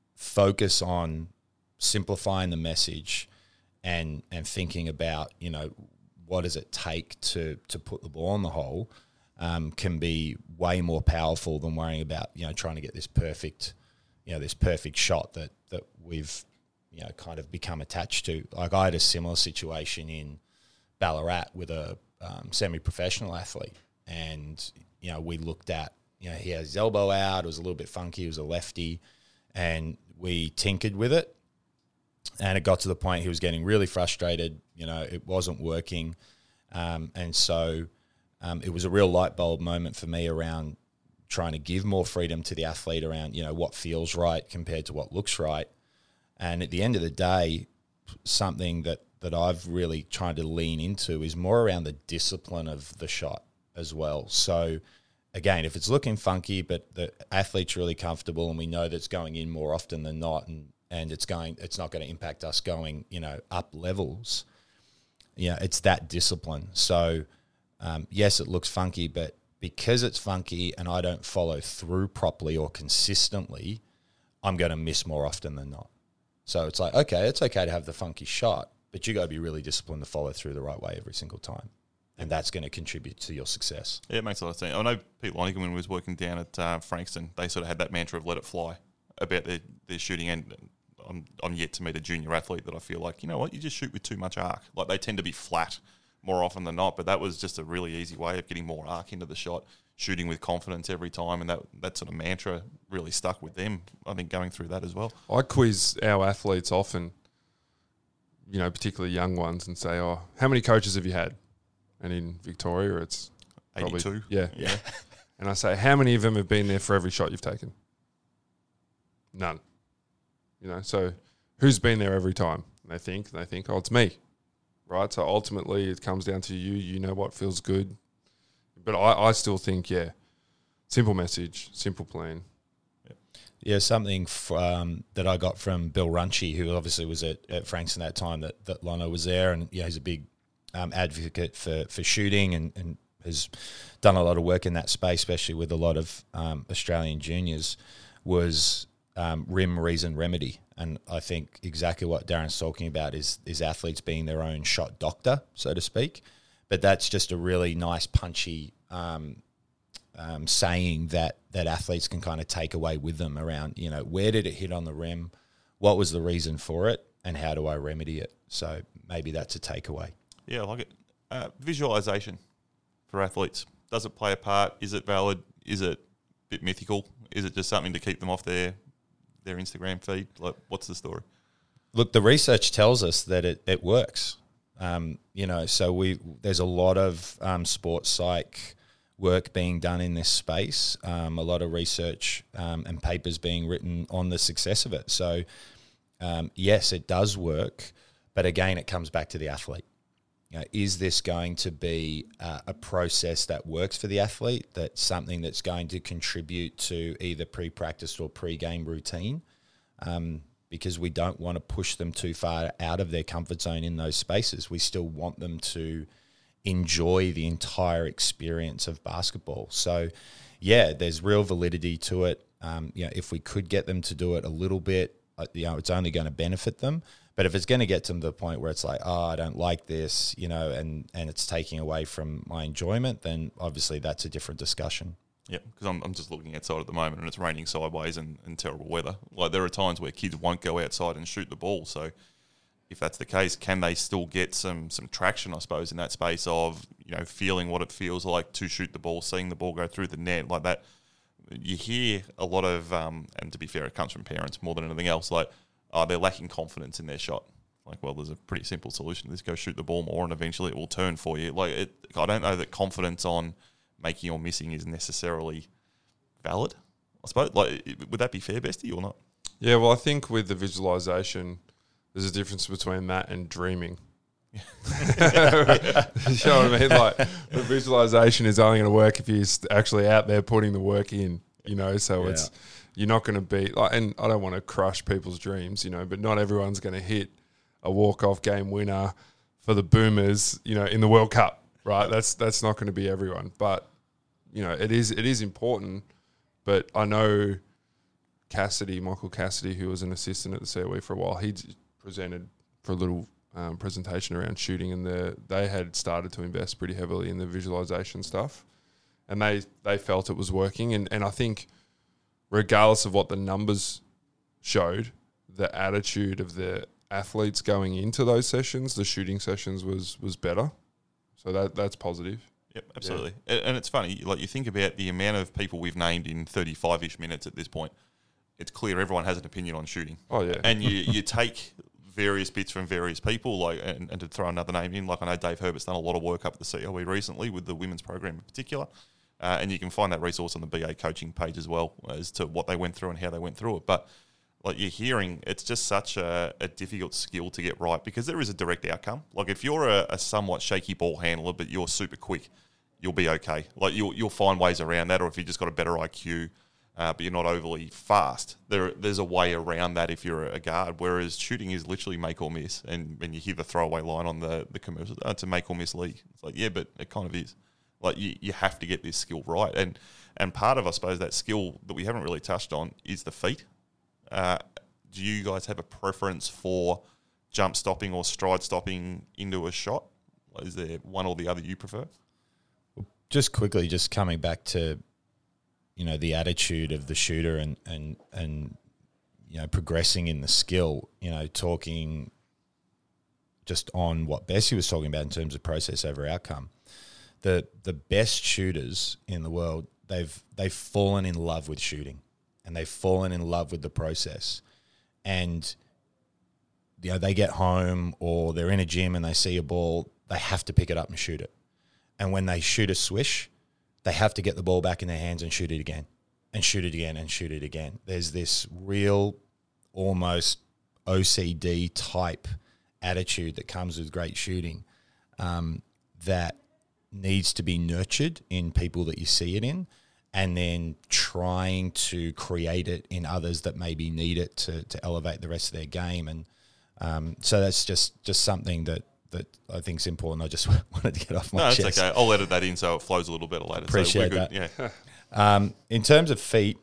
focus on simplifying the message and and thinking about, you know, what does it take to to put the ball in the hole, Um, can be way more powerful than worrying about, you know, trying to get this perfect, you know, this perfect shot that that we've, you know, kind of become attached to. Like I had a similar situation in Ballarat with a um, semi-professional athlete, and you know, we looked at, you know, he had his elbow out, it was a little bit funky, he was a lefty, and we tinkered with it, and it got to the point he was getting really frustrated. You know, it wasn't working, um, and so. Um, it was a real light bulb moment for me around trying to give more freedom to the athlete around, you know, what feels right compared to what looks right. And at the end of the day, something that, that I've really tried to lean into is more around the discipline of the shot as well. So again, if it's looking funky, but the athlete's really comfortable and we know that it's going in more often than not, and, and it's going, it's not going to impact us going, you know, up levels. Yeah, it's that discipline. So, Um, yes, it looks funky, but because it's funky and I don't follow through properly or consistently, I'm going to miss more often than not. So it's like, okay, it's okay to have the funky shot, but you got to be really disciplined to follow through the right way every single time. And that's going to contribute to your success. Yeah, it makes a lot of sense. I know Pete Lonigan, when he was working down at uh, Frankston, they sort of had that mantra of let it fly about their, their shooting. And I'm, I'm yet to meet a junior athlete that I feel like, you know what, you just shoot with too much arc. Like they tend to be flat more often than not, but that was just a really easy way of getting more arc into the shot, shooting with confidence every time, and that that sort of mantra really stuck with them, I think, going through that as well. I quiz our athletes often, you know, particularly young ones, and say, oh, how many coaches have you had? And in Victoria, it's probably, eighty-two. Yeah, yeah. And I say, how many of them have been there for every shot you've taken? None. You know, so who's been there every time? And they think, they think, oh, it's me. Right, so ultimately it comes down to you. You know what feels good. But I, I still think, yeah, simple message, simple plan. Yeah, yeah something f- um, that I got from Bill Runchy, who obviously was at, at Frankston that time that, that Lano was there, and yeah, he's a big um, advocate for, for shooting and, and has done a lot of work in that space, especially with a lot of um, Australian juniors, was um, rim, reason, remedy. And I think exactly what Darren's talking about is is athletes being their own shot doctor, so to speak. But that's just a really nice, punchy um, um, saying that that athletes can kind of take away with them around, you know, where did it hit on the rim? What was the reason for it? And how do I remedy it? So maybe that's a takeaway. Yeah, I like it. Uh, visualization for athletes. Does it play a part? Is it valid? Is it a bit mythical? Is it just something to keep them off their their Instagram feed? Like, what's the story? Look, the research tells us that it, it works. Um, you know, so we there's a lot of um, sports psych work being done in this space, um, a lot of research um, and papers being written on the success of it. So, um, yes, it does work, but again, it comes back to the athlete. You know, is this going to be uh, a process that works for the athlete, that's something that's going to contribute to either pre-practice or pre-game routine? Um, because we don't want to push them too far out of their comfort zone in those spaces. We still want them to enjoy the entire experience of basketball. So, yeah, there's real validity to it. Um, you know, if we could get them to do it a little bit, uh, you know, it's only going to benefit them. But if it's going to get to the point where it's like, oh, I don't like this, you know, and, and it's taking away from my enjoyment, then obviously that's a different discussion. Yeah, because I'm, I'm just looking outside at the moment and it's raining sideways and, and terrible weather. Like, there are times where kids won't go outside and shoot the ball. So if that's the case, can they still get some some traction, I suppose, in that space of, you know, feeling what it feels like to shoot the ball, seeing the ball go through the net, like that you hear a lot of, um, and to be fair, it comes from parents more than anything else, like, oh, they're lacking confidence in their shot. Like, well, there's a pretty simple solution to this. Go shoot the ball more and eventually it will turn for you. Like, it, I don't know that confidence on making or missing is necessarily valid, I suppose. Like, would that be fair, Bestie, or not? Yeah, well, I think with the visualization, there's a difference between that and dreaming. You know what I mean? Like, the visualization is only going to work if you're actually out there putting the work in, you know, so Yeah. it's, you're not going to be, like, and I don't want to crush people's dreams, you know, but not everyone's going to hit a walk-off game winner for the Boomers, you know, in the World Cup, right? That's that's not going to be everyone, but you know, it is it is important. But I know Cassidy, Michael Cassidy, who was an assistant at the C O E for a while, he presented for a little um, presentation around shooting, and the they had started to invest pretty heavily in the visualization stuff, and they they felt it was working, and and I think regardless of what the numbers showed, the attitude of the athletes going into those sessions, the shooting sessions was was better. So that that's positive. Yep, absolutely. Yeah. And it's funny, like, you think about the amount of people we've named in thirty-five-ish minutes at this point. It's clear everyone has an opinion on shooting. Oh, yeah. And you, you take various bits from various people, like, and, and to throw another name in, like, I know Dave Herbert's done a lot of work up at the C O E recently with the women's program in particular. Uh, and you can find that resource on the B A coaching page as well as to what they went through and how they went through it. But like, you're hearing, it's just such a, a difficult skill to get right because there is a direct outcome. Like, if you're a, a somewhat shaky ball handler, but you're super quick, you'll be okay. Like, you'll you'll find ways around that, or if you just got a better I Q, uh, but you're not overly fast, there there's a way around that if you're a guard. Whereas shooting is literally make or miss, and when you hear the throwaway line on the the commercial, oh, it's a make or miss league. It's like, yeah, but it kind of is. Like, you, you have to get this skill right, and and part of, I suppose, that skill that we haven't really touched on is the feet. Uh, do you guys have a preference for jump stopping or stride stopping into a shot? Is there one or the other you prefer? Just quickly, just coming back to, you know, the attitude of the shooter and, and, and you know, progressing in the skill, you know, talking just on what Bessie was talking about in terms of process over outcome. The the best shooters in the world, they've they've fallen in love with shooting, and they've fallen in love with the process. And, you know, they get home or they're in a gym and they see a ball, they have to pick it up and shoot it. And when they shoot a swish, they have to get the ball back in their hands and shoot it again and shoot it again and shoot it again. There's this real almost O C D type attitude that comes with great shooting um, that needs to be nurtured in people that you see it in, and then trying to create it in others that maybe need it to to elevate the rest of their game. And um, so that's just, just something that, that I think is important. I just wanted to get off my no, chest. No, it's okay. I'll edit that in so it flows a little better later. Appreciate so we're that. good. Yeah. Um, in terms of feet,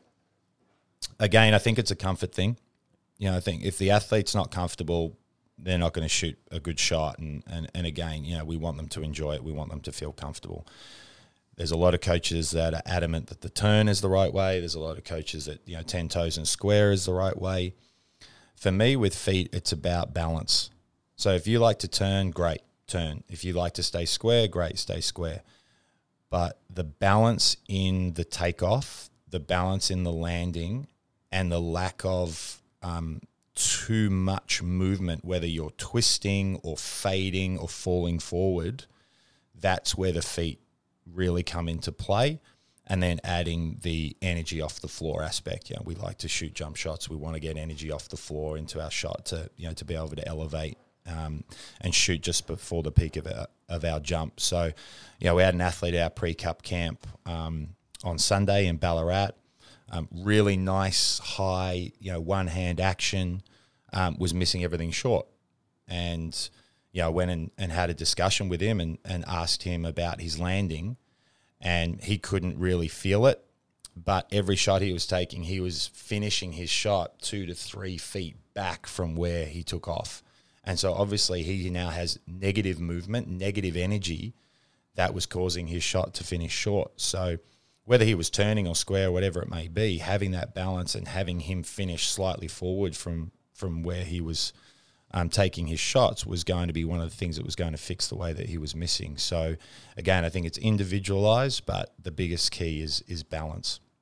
again, I think it's a comfort thing. You know, I think if the athlete's not comfortable, they're not going to shoot a good shot. And, and, and again, you know, we want them to enjoy it. We want them to feel comfortable. There's a lot of coaches that are adamant that the turn is the right way. There's a lot of coaches that, you know, ten toes and square is the right way. For me, with feet, it's about balance. So if you like to turn, great, turn. If you like to stay square, great, stay square. But the balance in the takeoff, the balance in the landing, and the lack of um, too much movement, whether you're twisting or fading or falling forward, that's where the feet really come into play. And then adding the energy off the floor aspect. You know, we like to shoot jump shots. We want to get energy off the floor into our shot to, you know, to be able to elevate um, and shoot just before the peak of our, of our jump. So, you know, we had an athlete at our pre-cup camp um, on Sunday in Ballarat. Um, really nice, high, you know, one-hand action, um, was missing everything short. And, you know, went and, and had a discussion with him and, and asked him about his landing, and he couldn't really feel it. But every shot he was taking, he was finishing his shot two to three feet back from where he took off. And so obviously he now has negative movement, negative energy that was causing his shot to finish short. So whether he was turning or square, whatever it may be, having that balance and having him finish slightly forward from, from where he was Um, taking his shots was going to be one of the things that was going to fix the way that he was missing. So, again, I think it's individualized, but the biggest key is is balance.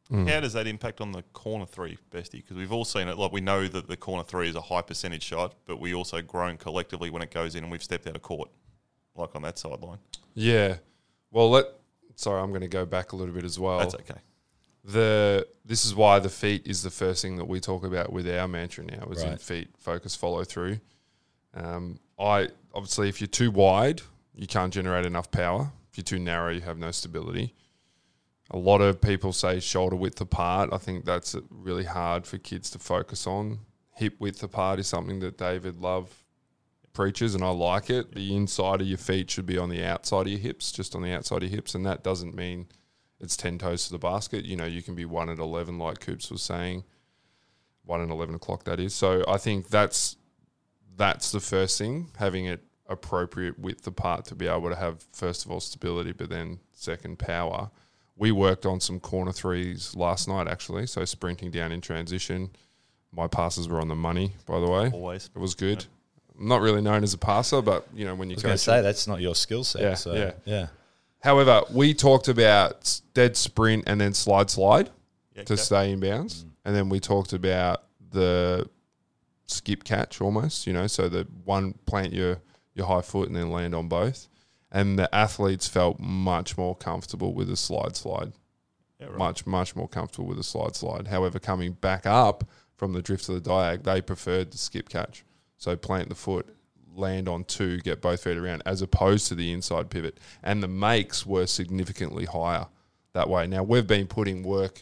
How does that impact on the corner three, Bestie? Because we've all seen it. Like, we know that the corner three is a high percentage shot, but we also groan collectively when it goes in and we've stepped out of court, like on that sideline. Yeah. Well, let sorry, I'm going to go back a little bit as well. That's okay. The this is why the feet is the first thing that we talk about with our mantra now, is in Right. feet, focus, follow through. Um, I obviously, if you're too wide, you can't generate enough power. If you're too narrow, you have no stability. A lot of people say shoulder width apart. I think that's really hard for kids to focus on. Hip width apart is something that David Love preaches, and I like it. The inside of your feet should be on the outside of your hips, just on the outside of your hips, and that doesn't mean it's ten toes to the basket. You know, you can be one at eleven, like Coops was saying, one at eleven o'clock, that is. So I think that's that's the first thing, having it appropriate width apart to be able to have, first of all, stability, but then second, power. We worked on some corner threes last night, actually, so sprinting down in transition. My passes were on the money, by the way. Always. It was good. I'm not really known as a passer, but, you know, when you I was coach going to say, that's not your skill set. Yeah, so, yeah. yeah. However, we talked about dead sprint and then slide slide Yeah, to okay. stay in bounds. Mm. And then we talked about the skip catch almost, you know, so that one, plant your, your high foot and then land on both. And the athletes felt much more comfortable with a slide slide. Yeah, right. Much, much more comfortable with a slide slide. However, coming back up from the drift to the diag, they preferred the skip catch. So plant the foot, land on two, get both feet around, as opposed to the inside pivot. And the makes were significantly higher that way. Now, we've been putting work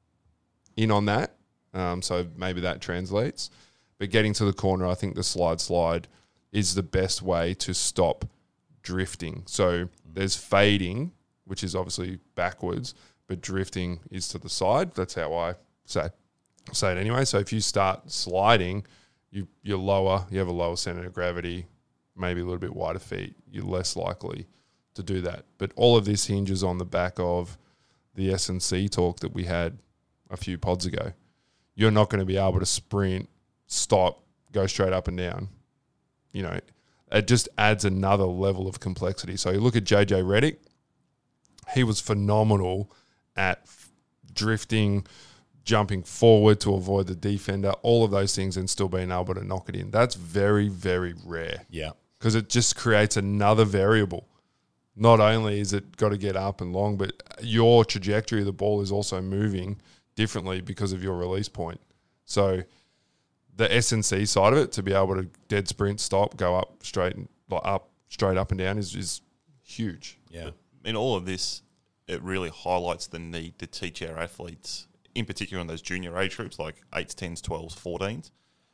in on that, um, so maybe that translates. But getting to the corner, I think the slide slide is the best way to stop drifting. So there's fading, which is obviously backwards, but drifting is to the side. That's how I say say it anyway. So if you start sliding, you, you're lower, you have a lower center of gravity, maybe a little bit wider feet, you're less likely to do that. But all of this hinges on the back of the S and C talk that we had a few pods ago. You're not going to be able to sprint, stop, go straight up and down. You know, it just adds another level of complexity. So you look at J J Redick, he was phenomenal at f- drifting, jumping forward to avoid the defender, all of those things, and still being able to knock it in. That's very, very rare, Yeah. because it just creates another variable. Not only is it got to get up and long, but your trajectory of the ball is also moving differently because of your release point. So the S and C side of it, to be able to dead sprint, stop, go up straight and like up, straight up and down is, is huge. Yeah. In all of this, it really highlights the need to teach our athletes, in particular in those junior age groups like eights, tens, twelves, fourteens,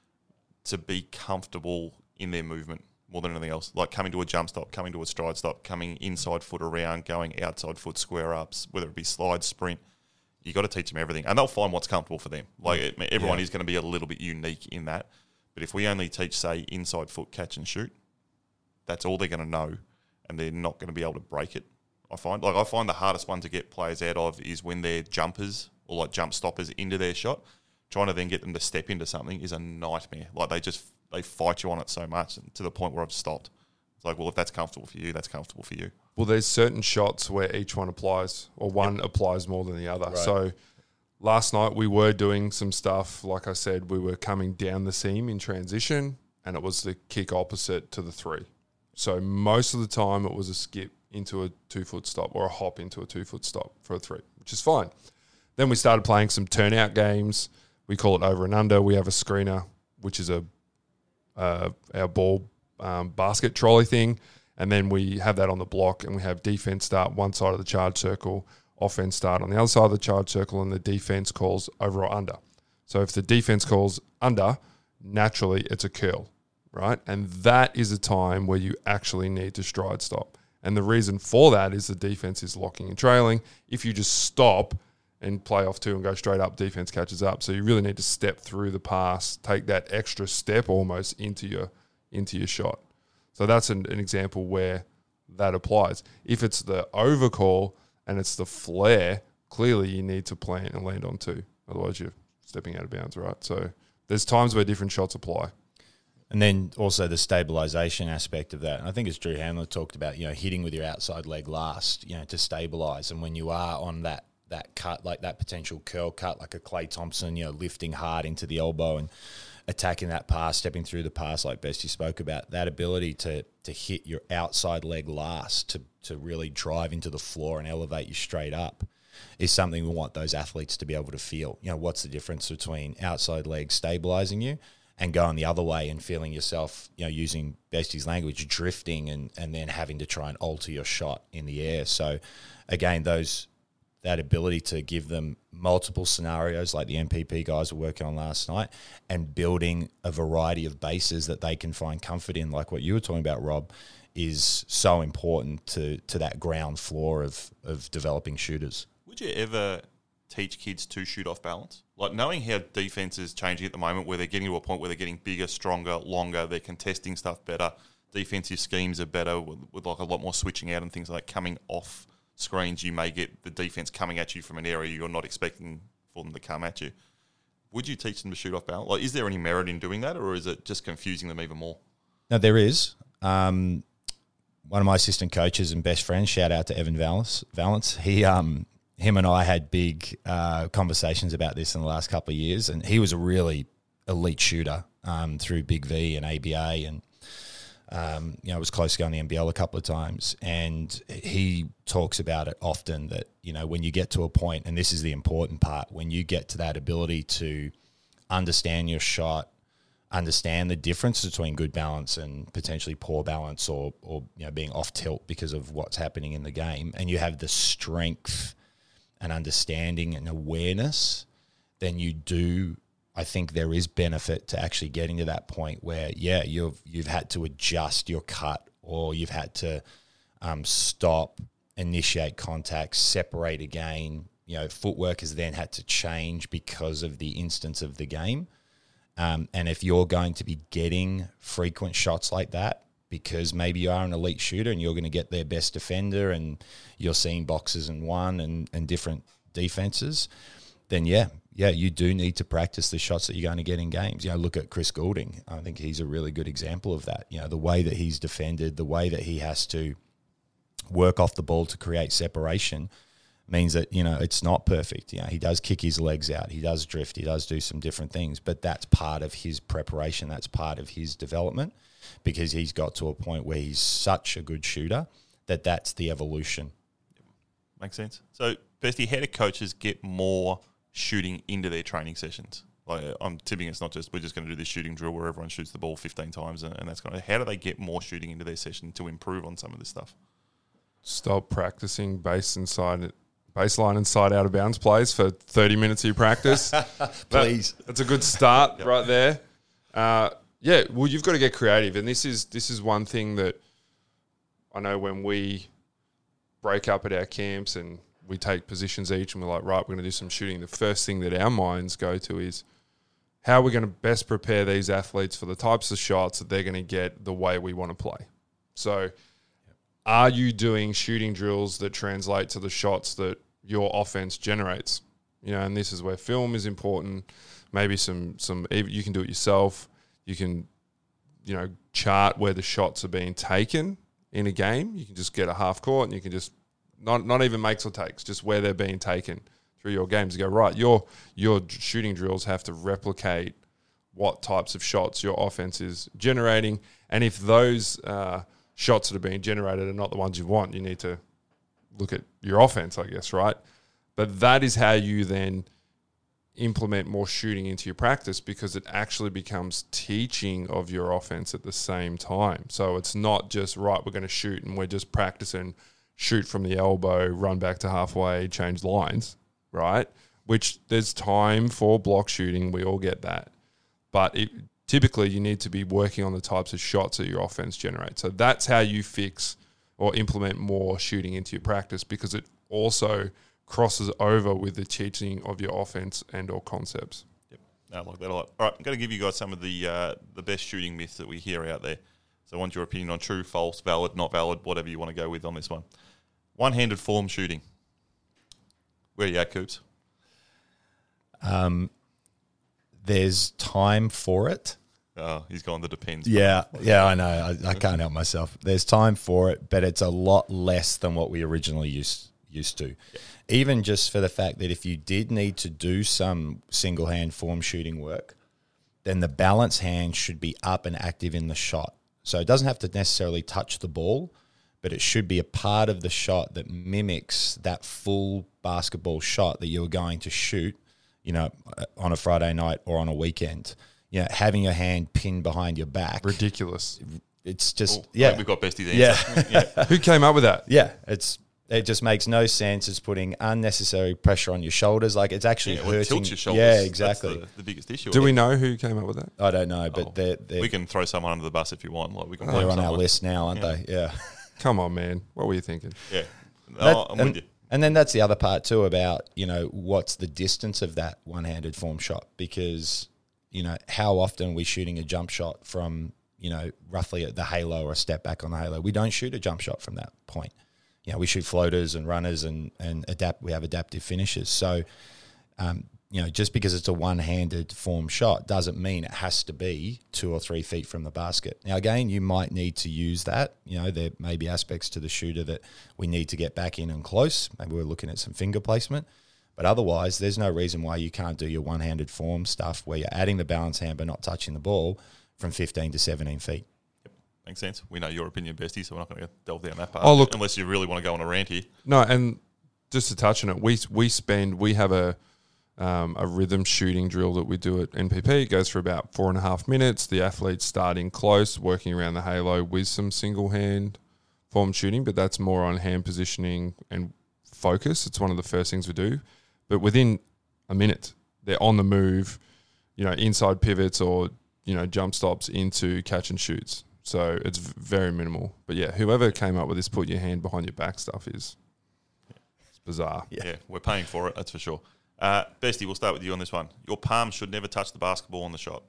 to be comfortable in their movement more than anything else. Like coming to a jump stop, coming to a stride stop, coming inside foot around, going outside foot square ups, whether it be slide, sprint. You got to teach them everything, and they'll find what's comfortable for them. Like it, everyone Yeah. is going to be a little bit unique in that. But if we only teach, say, inside foot catch and shoot, that's all they're going to know, and they're not going to be able to break it. I find like I find the hardest one to get players out of is when they're jumpers or like jump stoppers into their shot. Trying to then get them to step into something is a nightmare. Like they just they fight you on it so much, and to the point where I've stopped. It's like, well, if that's comfortable for you, that's comfortable for you. Well, there's certain shots where each one applies, or one yep. applies more than the other. Right. So last night we were doing some stuff. Like I said, we were coming down the seam in transition, and it was the kick opposite to the three. So most of the time it was a skip into a two-foot stop or a hop into a two-foot stop for a three, which is fine. Then we started playing some turnout games. We call it over and under. We have a screener, which is a uh, our ball um, basket trolley thing. And then we have that on the block, and we have defense start one side of the charge circle, offense start on the other side of the charge circle, and the defense calls over or under. So if the defense calls under, naturally it's a curl, right? And that is a time where you actually need to stride stop. And the reason for that is the defense is locking and trailing. If you just stop and play off two and go straight up, defense catches up. So you really need to step through the pass, take that extra step almost into your into your shot. So that's an, an example where that applies. If it's the overcall and it's the flare, clearly you need to plant and land on two. Otherwise you're stepping out of bounds, right? So there's times where different shots apply. And then also the stabilization aspect of that. And I think as Drew Handler talked about, you know, hitting with your outside leg last, you know, to stabilize. And when you are on that that cut, like that potential curl cut, like a Klay Thompson, you know, lifting hard into the elbow and attacking that pass, stepping through the pass like Bestie spoke about, that ability to to hit your outside leg last, to to really drive into the floor and elevate you straight up is something we want those athletes to be able to feel. You know, what's the difference between outside leg stabilizing you and going the other way and feeling yourself, you know, using Bestie's language, drifting and, and then having to try and alter your shot in the air. So again, those that ability to give them multiple scenarios like the M P P guys were working on last night and building a variety of bases that they can find comfort in, like what you were talking about, Rob, is so important to to that ground floor of, of developing shooters. Would you ever teach kids to shoot off balance? Like knowing how defense is changing at the moment where they're getting to a point where they're getting bigger, stronger, longer, they're contesting stuff better, defensive schemes are better with, with like a lot more switching out and things like coming off screens, you may get the defense coming at you from an area you're not expecting for them to come at you. Would you teach them to shoot off balance? Like, is there any merit in doing that, or is it just confusing them even more? No, there is. Um, one of my assistant coaches and best friends, shout out to Evan Valance. Valance. He, um, him and I had big uh, conversations about this in the last couple of years, and he was a really elite shooter um, through Big V and A B A, and Um, you know, was close to going to the N B L a couple of times, and he talks about it often that, you know, when you get to a point, and this is the important part, when you get to that ability to understand your shot, understand the difference between good balance and potentially poor balance, or, or you know, being off tilt because of what's happening in the game, and you have the strength and understanding and awareness, then you do, I think there is benefit to actually getting to that point where, yeah, you've you've had to adjust your cut, or you've had to um, stop, initiate contact, separate again. You know, footwork has then had to change because of the instance of the game. Um, and if you're going to be getting frequent shots like that, because maybe you are an elite shooter and you're going to get their best defender and you're seeing boxes and one and, and different defenses, then yeah, yeah, you do need to practice the shots that you're going to get in games. You know, look at Chris Goulding. I think he's a really good example of that. You know, the way that he's defended, the way that he has to work off the ball to create separation means that, you know, it's not perfect. You know, he does kick his legs out. He does drift. He does do some different things, but that's part of his preparation. That's part of his development, because he's got to a point where he's such a good shooter that that's the evolution. Makes sense. So, Bestie, how do coaches get more shooting into their training sessions? Like, I'm tipping it's not just we're just going to do this shooting drill where everyone shoots the ball fifteen times and, and that's kind of, how do they get more shooting into their session to improve on some of this stuff? Stop practicing base inside baseline inside out of bounds plays for thirty minutes of your practice. Please. That, that's a good start Yep. right there. Uh, yeah, well, you've got to get creative, and this is this is one thing that I know when we break up at our camps and we take positions each and we're like, right, we're going to do some shooting, the first thing that our minds go to is how are we going to best prepare these athletes for the types of shots that they're going to get the way we want to play. So are you doing shooting drills that translate to the shots that your offense generates? You know, and this is where film is important. Maybe some, some you can do it yourself. You can, you know, chart where the shots are being taken in a game. You can just get a half court and you can just not not even makes or takes, just where they're being taken through your games. You go, right, your your shooting drills have to replicate what types of shots your offense is generating. And if those uh, shots that are being generated are not the ones you want, you need to look at your offense, I guess, right? But that is how you then implement more shooting into your practice, because it actually becomes teaching of your offense at the same time. So it's not just, right, we're going to shoot and we're just practicing shoot from the elbow, run back to halfway, change lines, right? Which there's time for block shooting. We all get that. But it, typically you need to be working on the types of shots that your offense generates. So that's how you fix or implement more shooting into your practice, because it also crosses over with the teaching of your offense and or concepts. Yep, I like that a lot. All right, I'm going to give you guys some of the uh, the best shooting myths that we hear out there. So I want your opinion on true, false, valid, not valid, whatever you want to go with on this one. One-handed form shooting. Where are you at, Coops? Um, there's time for it. Oh, he's gone the depends. Yeah, yeah, I know. I, I can't help myself. There's time for it, but it's a lot less than what we originally used used to. Even just for the fact that if you did need to do some single hand form shooting work, then the balance hand should be up and active in the shot. So it doesn't have to necessarily touch the ball, but it should be a part of the shot that mimics that full basketball shot that you're going to shoot, you know, on a Friday night or on a weekend. You know, having your hand pinned behind your back. Ridiculous. It's just, Oh, yeah. We've got Bestie's answer. Yeah. yeah. Who came up with that? Yeah. It's, it just makes no sense. It's putting unnecessary pressure on your shoulders. Like it's actually Yeah, well, it hurting. tilts your shoulders. Yeah, exactly. That's the, the biggest issue. Do we know who came up with that? I don't know, but Oh, they're, they're, we can throw someone under the bus if you want. Like we can they're blame on our someone. list now, aren't Yeah. they? Yeah. Come on, man. What were you thinking? Yeah. That- oh, I'm and, with you. and then that's the other part too about, you know, what's the distance of that one-handed form shot? Because, you know, how often are we shooting a jump shot from, you know, roughly at the halo or a step back on the halo? We don't shoot a jump shot from that point. You know, we shoot floaters and runners and, and adapt. We have adaptive finishes. So, um, you know, just because it's a one-handed form shot doesn't mean it has to be two or three feet from the basket. Now, again, you might need to use that. You know, there may be aspects to the shooter that we need to get back in and close. Maybe we're looking at some finger placement. But otherwise, there's no reason why you can't do your one-handed form stuff where you're adding the balance hand but not touching the ball from fifteen to seventeen feet. Yep. Makes sense. We know your opinion, Bestie, so we're not going to delve down that part. Oh, look- unless you really want to go on a rant here. No, and just to touch on it, we we spend we have a um, a rhythm shooting drill that we do at N P P. It goes for about four and a half minutes. The athletes start in close, working around the halo with some single hand form shooting, but that's more on hand positioning and focus. It's one of the first things we do. But within a minute, they're on the move, you know, inside pivots or you know jump stops into catch and shoots. So it's v- very minimal. But yeah, whoever came up with this put your hand behind your back stuff is it's bizarre. Yeah. yeah, we're paying for it, that's for sure. Uh, Bestie, we'll start with you on this one. Your palm should never touch the basketball on the shot.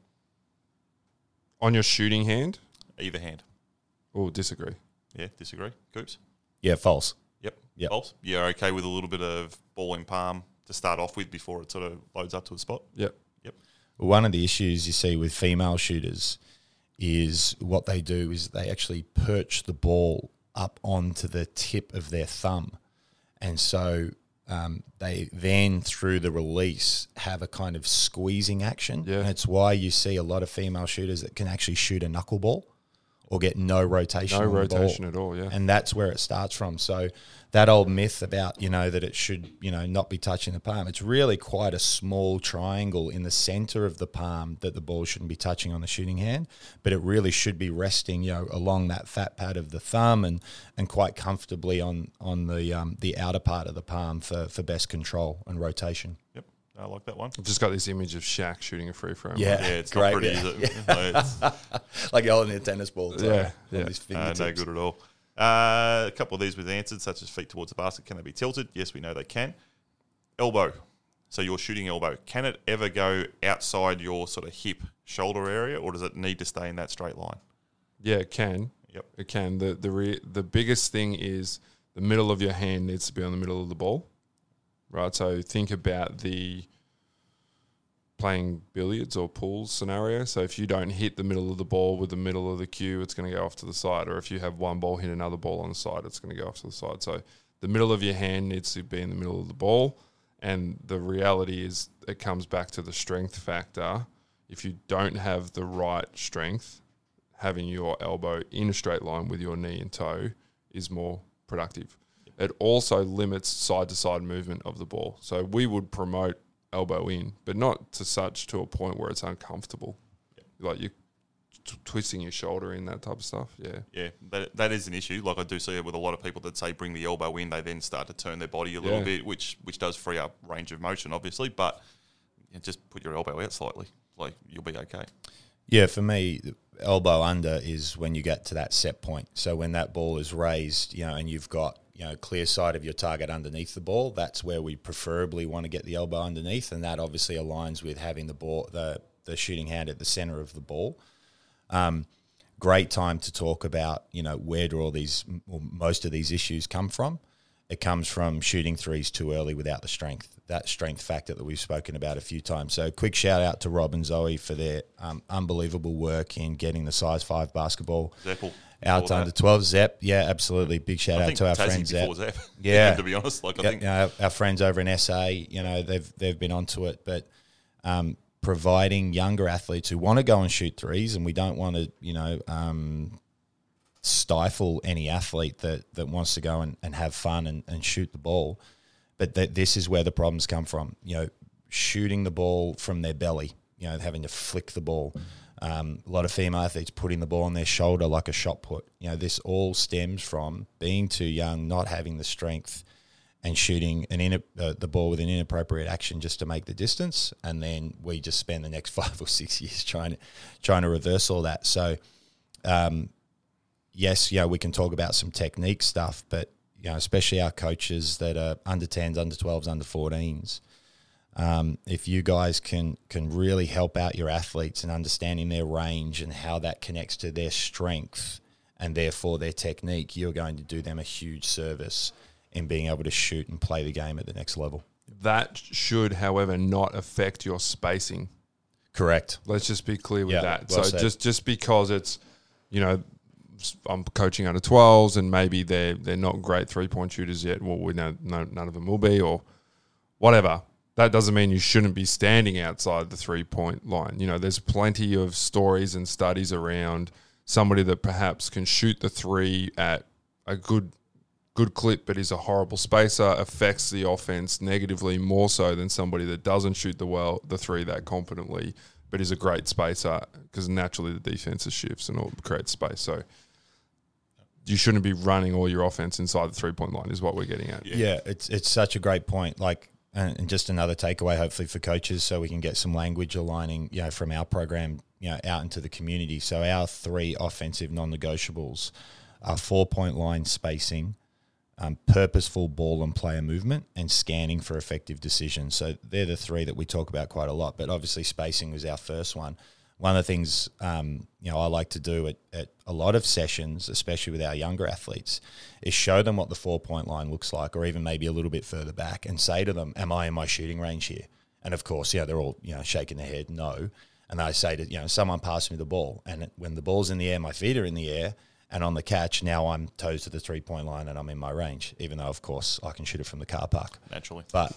On your shooting hand? Either hand. Oh, disagree. Yeah, disagree. Coops? Yeah, false. Yep. Yep. False? You're okay with a little bit of ball in palm to start off with before it sort of loads up to a spot? Yep. Yep. One of the issues you see with female shooters is what they do is they actually perch the ball up onto the tip of their thumb. And so um, they then, through the release, have a kind of squeezing action. Yeah. And it's why you see a lot of female shooters that can actually shoot a knuckleball or get no rotation No on the rotation ball. at all, yeah. And that's where it starts from. So that old myth about, you know, that it should, you know, not be touching the palm, it's really quite a small triangle in the center of the palm that the ball shouldn't be touching on the shooting hand, but it really should be resting, you know, along that fat pad of the thumb and and quite comfortably on on the um, the outer part of the palm for, for best control and rotation. Yep. I like that one. I've just got this image of Shaq shooting a free throw. Yeah. Yeah, it's Great, not pretty, yeah, is it? Like, it's, Like holding a tennis ball. to- Yeah, on yeah. his uh, fingertips. no good at all. Uh, a couple of these with answered, such as feet towards the basket. Can they be tilted? Yes, we know they can. Elbow. So your shooting elbow. Can it ever go outside your sort of hip, shoulder area, or does it need to stay in that straight line? Yeah, it can. Yep. It can. The the re- the biggest thing is the middle of your hand needs to be on the middle of the ball. Right? So think about the playing billiards or pool scenario. So if you don't hit the middle of the ball with the middle of the cue, it's going to go off to the side. Or if you have one ball hit another ball on the side, it's going to go off to the side. So the middle of your hand needs to be in the middle of the ball. And the reality is it comes back to the strength factor. If you don't have the right strength, having your elbow in a straight line with your knee and toe is more productive. It also limits side-to-side movement of the ball. So we would promote elbow in, but not to such to a point where it's uncomfortable. Yep. Like you're t- twisting your shoulder in, that type of stuff. Yeah. Yeah, that, that is an issue. Like I do see it with a lot of people that say bring the elbow in, they then start to turn their body a little Yeah. bit, which which does free up range of motion, obviously, but you know, just put your elbow out slightly. Like you'll be okay. Yeah, for me, elbow under is when you get to that set point. So when that ball is raised, you know, and you've got, you know, clear sight of your target underneath the ball, that's where we preferably want to get the elbow underneath, and that obviously aligns with having the ball, the the shooting hand at the center of the ball. Um, great time to talk about, you know, where do all these, well, most of these issues come from. it comes from shooting threes too early without the strength, that strength factor that we've spoken about a few times. So quick shout out to Rob and Zoe for their um, unbelievable work in getting the size five basketball Zeppel out before under that. twelve. Zep, yeah, absolutely. Big shout I out think to our Tassie friends Zep. before Zep. Yeah. to be honest, like I Yeah, think you know, our, our friends over in S A, you know, they've they've been onto it, but um, providing younger athletes who want to go and shoot threes, and we don't want to, you know, um, stifle any athlete that, that wants to go and, and have fun and, and shoot the ball. But that this is where the problems come from, you know, shooting the ball from their belly, you know, having to flick the ball. Um, a lot of female athletes putting the ball on their shoulder like a shot put. You know, this all stems from being too young, not having the strength, and shooting an in, uh, the ball with an inappropriate action just to make the distance, and then we just spend the next five or six years trying to trying to reverse all that. So, um, yes, you know, we can talk about some technique stuff, but you know, especially our coaches that are under tens, under twelves, under fourteens. Um, if you guys can can really help out your athletes in understanding their range and how that connects to their strength and therefore their technique, you're going to do them a huge service in being able to shoot and play the game at the next level. That should, however, not affect your spacing. Correct. Let's just be clear with Yeah, that. well so said. just just because it's, you know, I'm coaching under twelves and maybe they're they're not great three point shooters yet. Well, we know no, none of them will be, or whatever. That doesn't mean you shouldn't be standing outside the three point line. You know, there's plenty of stories and studies around somebody that perhaps can shoot the three at a good good clip, but is a horrible spacer, affects the offense negatively more so than somebody that doesn't shoot the well the three that competently, but is a great spacer, because naturally the defense shifts and all creates space. So you shouldn't be running all your offense inside the three point line is what we're getting at. Yeah. Yeah, it's it's such a great point. Like, and and just another takeaway, hopefully for coaches, so we can get some language aligning, you know, from our program, you know, out into the community. So our three offensive non-negotiables are four point line spacing, um, purposeful ball and player movement, and scanning for effective decisions. So they're the three that we talk about quite a lot. But obviously, spacing was our first one. One of the things, um, you know, I like to do at, at a lot of sessions, especially with our younger athletes, is show them what the four-point line looks like, or even maybe a little bit further back, and say to them, am I in my shooting range here? And of course, yeah, they're all, you know, shaking their head, no. And I say to, you know, someone pass me the ball. And when the ball's in the air, my feet are in the air, and on the catch, now I'm toes to the three-point line and I'm in my range, even though, of course, I can shoot it from the car park. naturally. But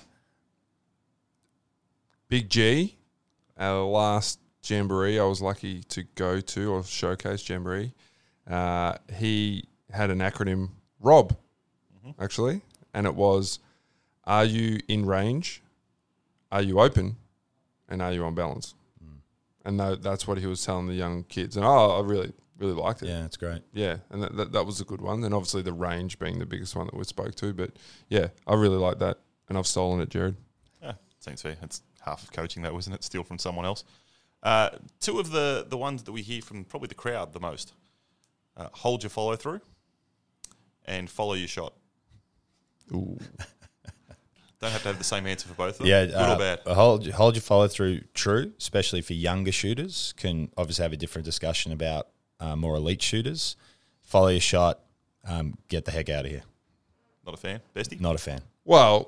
Big G, our last Jamboree I was lucky to go to, or showcase Jamboree, uh, he had an acronym, ROB, Mm-hmm. actually, and it was, are you in range, are you open, and are you on balance? Mm. And tha- that's what he was telling the young kids. And oh, I really, really liked it. yeah, it's great. Yeah, and that, that, that was a good one. And obviously the range being the biggest one that we spoke to. But, yeah, I really like that, and I've stolen it, Jared. Yeah, seems fair. It's half of coaching, though, isn't it? Steal from someone else. Uh, two of the, the ones that we hear from probably the crowd the most. Uh, hold your follow through and follow your shot. Ooh. Don't have to have the same answer for both of them. Yeah, Good uh, or bad. Hold, hold your follow through true, especially for younger shooters. Can obviously have a different discussion about uh, more elite shooters. Follow your shot, um, get the heck out of here. Not a fan. Bestie? Not a fan. Well,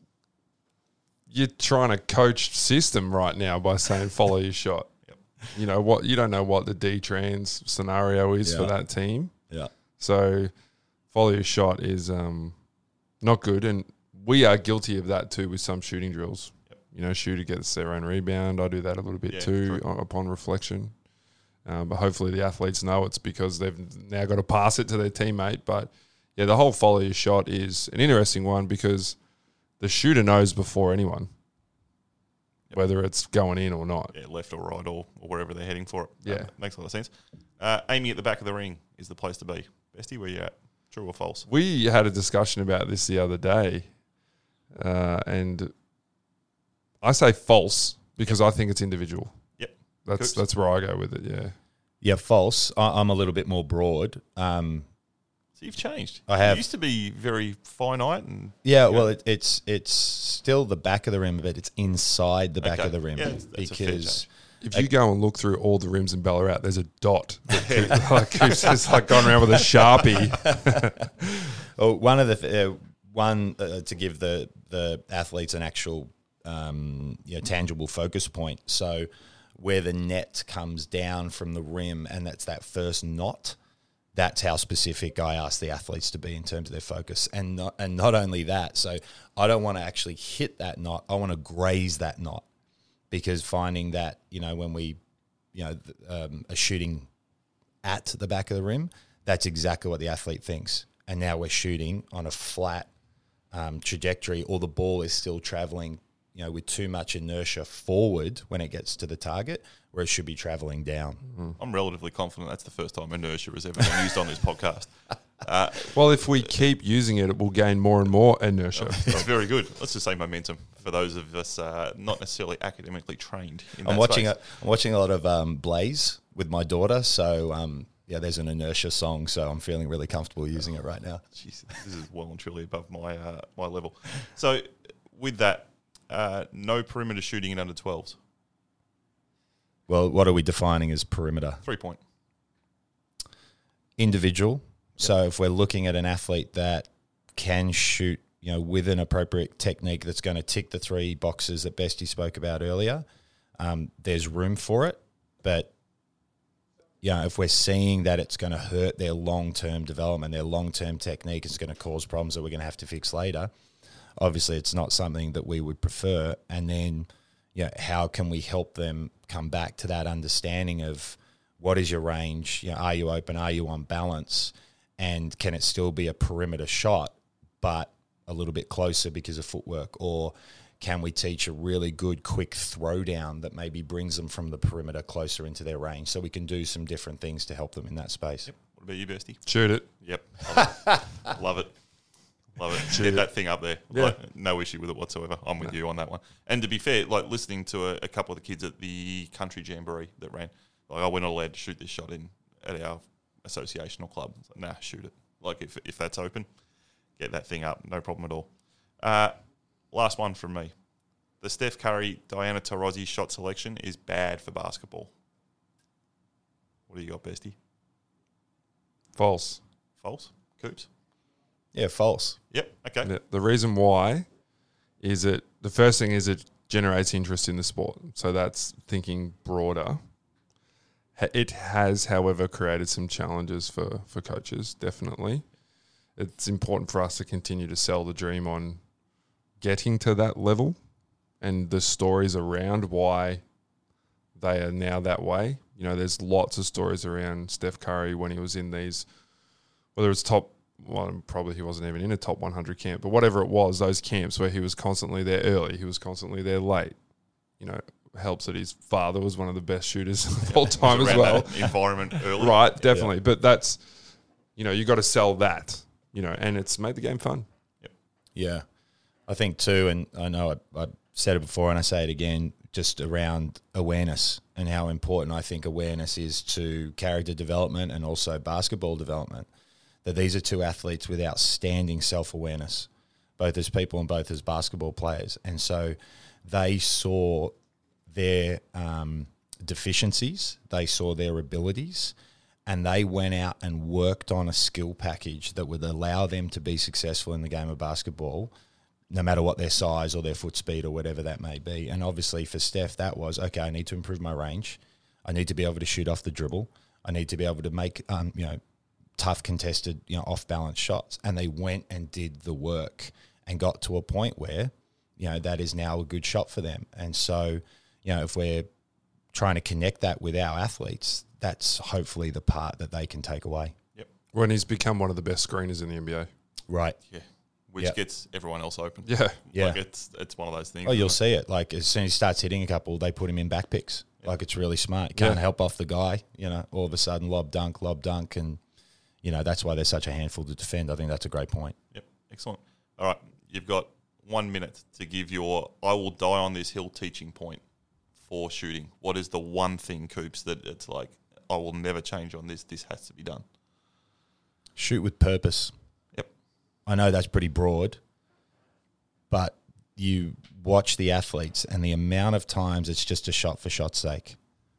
you're trying to coach system right now by saying follow your shot. Yep. You know what? You don't know what the D-trans scenario is for Yeah. that team. Yeah. So follow your shot is um, not good, and we are guilty of that too with some shooting drills. Yep. You know, shooter gets their own rebound. I do that a little bit Yeah, too true. uh, upon reflection. Um, but hopefully the athletes know it's because they've now got to pass it to their teammate. But yeah, the whole follow your shot is an interesting one because the shooter knows before anyone Yep. whether it's going in or not. Yeah, left or right or, or wherever they're heading for it. Yeah. Uh, makes a lot of sense. Uh, aiming at the back of the ring is the place to be. Bestie, where you at? True or false? We had a discussion about this the other day, uh, and I say false because I think it's individual. Yep. That's Coops? that's where I go with it. Yeah. Yeah, false. I, I'm a little bit more broad. Um, So you've changed. I have. You used to be very finite and yeah, well, it, it's it's still the back of the rim, but it's inside the back Okay. of the rim Yeah, that's- that's a fair because change. If you go and look through all the rims in Ballarat, there's a dot. That Coops, like Coops has like gone around with a Sharpie. oh, one of the th- uh, one uh, to give the the athletes an actual um, you know, tangible focus point. So where the net comes down from the rim, and that's that first knot. That's how specific I ask the athletes to be in terms of their focus. And not, and not only that, so I don't want to actually hit that knot. I want to graze that knot, because finding that, you know, when we, you know, um, are shooting at the back of the rim, that's exactly what the athlete thinks. And now we're shooting on a flat um, trajectory, or the ball is still traveling, you know, with too much inertia forward when it gets to the target, where it should be traveling down. Mm. I'm relatively confident that's the first time inertia has ever been used on this podcast. Uh, well, if we keep using it, it will gain more and more inertia. It's very good. Let's just say momentum for those of us uh, not necessarily academically trained in I'm that watching space. a, I'm watching a lot of um, Blaze with my daughter, so um, yeah, there's an inertia song, so I'm feeling really comfortable using it right now. Jeez, this is well and truly above my uh, my level. So with that, uh, no perimeter shooting in under twelves. Well, what are we defining as perimeter? Three point. Individual. So if we're looking at an athlete that can shoot, you know, with an appropriate technique that's going to tick the three boxes that Bestie spoke about earlier, um, there's room for it. But, you know, if we're seeing that it's going to hurt their long-term development, their long-term technique is going to cause problems that we're going to have to fix later, obviously it's not something that we would prefer. And then, you know, how can we help them come back to that understanding of what is your range? You know, are you open? Are you on balance? And can it still be a perimeter shot, but a little bit closer because of footwork? Or can we teach a really good quick throwdown that maybe brings them from the perimeter closer into their range? So we can do some different things to help them in that space. Yep. What about you, Bestie? Shoot it. Yep. Love it. Love it. Love it. Get that thing up there. Yeah. Like, no issue with it whatsoever. I'm with no. you on that one. And to be fair, like listening to a, a couple of the kids at the country jamboree that ran, like, oh, we're not allowed to shoot this shot in at our associational club. Like, nah, shoot it. Like if if that's open, get that thing up. No problem at all. Uh, last one from me. The Steph Curry, Diana Taurasi shot selection is bad for basketball. What do you got, Bestie? False. False? Coops? Yeah, false. Yep. Okay. The, the reason why is it, the first thing is it generates interest in the sport. So that's thinking broader. It has, however, created some challenges for, for coaches, definitely. It's important for us to continue to sell the dream on getting to that level and the stories around why they are now that way. You know, there's lots of stories around Steph Curry when he was in these, whether it's top, well, probably he wasn't even in a top one hundred camp, but whatever it was, those camps where he was constantly there early, he was constantly there late. You know, helps that his father was one of the best shooters of all time as well. Environment early. Right, definitely. Yeah. But that's, you know, you got to sell that, you know, and it's made the game fun. Yep. Yeah. I think too, and I know I, I said it before and I say it again, just around awareness and how important I think awareness is to character development and also basketball development. That these are two athletes with outstanding self-awareness, both as people and both as basketball players. And so they saw their um, deficiencies, they saw their abilities, and they went out and worked on a skill package that would allow them to be successful in the game of basketball, no matter what their size or their foot speed or whatever that may be. And obviously for Steph, that was, okay, I need to improve my range. I need to be able to shoot off the dribble. I need to be able to make, um, you know, tough contested, you know, off-balance shots. And they went and did the work and got to a point where, you know, that is now a good shot for them. And so, you know, if we're trying to connect that with our athletes, that's hopefully the part that they can take away. Yep. When he's become one of the best screeners in the N B A. Right. Yeah. Which yep. gets everyone else open. Yeah. Yeah. Like it's it's one of those things. Oh, you'll see it. Like as soon as he starts hitting a couple, they put him in back picks. Yep. Like it's really smart. You can't yeah. help off the guy, you know, all of a sudden lob dunk, lob dunk. And, you know, that's why they're such a handful to defend. I think that's a great point. Yep. Excellent. All right. You've got one minute to give your I will die on this hill teaching point for shooting. What is the one thing, Coops, that it's like, I will never change on this. This has to be done. Shoot with purpose. Yep. I know that's pretty broad, but you watch the athletes and the amount of times it's just a shot for shot's sake,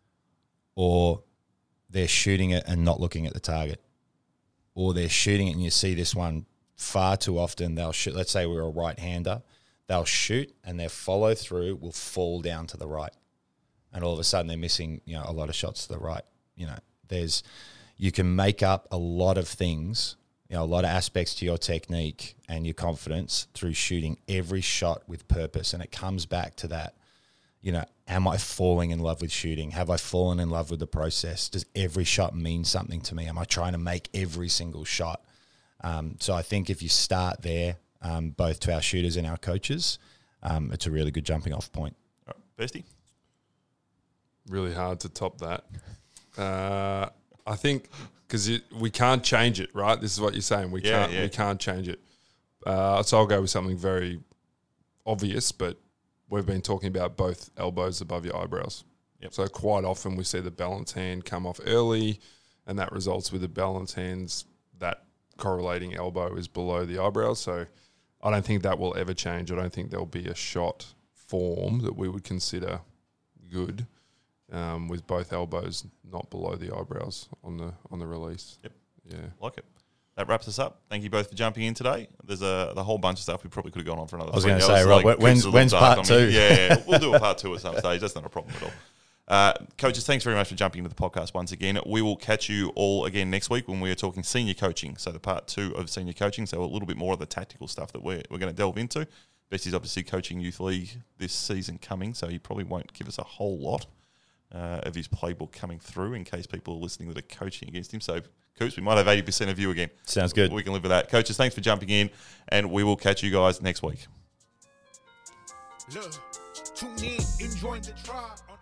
or they're shooting it and not looking at the target, or they're shooting it and you see this one far too often they'll shoot. Let's say we're a right-hander, they'll shoot and their follow through will fall down to the right, and all of a sudden they're missing, you know, a lot of shots to the right. You know, there's you can make up a lot of things, you know, a lot of aspects to your technique and your confidence through shooting every shot with purpose, and it comes back to that. You know, am I falling in love with shooting? Have I fallen in love with the process? Does every shot mean something to me? Am I trying to make every single shot? Um, so I think if you start there, um, both to our shooters and our coaches, um, it's a really good jumping off point. All right, Bestie? Really hard to top that. Uh, I think because we can't change it, right? This is what you're saying. We Yeah, can't. yeah. We can't change it. Uh, so I'll go with something very obvious, but we've been talking about both elbows above your eyebrows. Yep. So quite often we see the balance hand come off early, and that results with the balance hands, that correlating elbow is below the eyebrows. So I don't think that will ever change. I don't think there'll be a shot form that we would consider good um, with both elbows not below the eyebrows on the on the release. Yep. Yeah. Like it. That wraps us up. Thank you both for jumping in today. There's a the whole bunch of stuff we probably could have gone on for another. I was three going to hours. say, Rob, Like, when's, Chris when's looked up part on me. two? Yeah, yeah, we'll do a part two at some stage. That's not a problem at all. Uh, coaches, thanks very much for jumping into the podcast once again. We will catch you all again next week when we are talking senior coaching. So the part two of senior coaching, so a little bit more of the tactical stuff that we're, we're going to delve into. Bestie's obviously coaching youth league this season coming, so he probably won't give us a whole lot uh, of his playbook coming through in case people are listening that are coaching against him. So, Coops, we might have eighty percent of you again. Sounds good. We can live with that. Coaches, thanks for jumping in, and we will catch you guys next week. Look, tune in and join the tribe.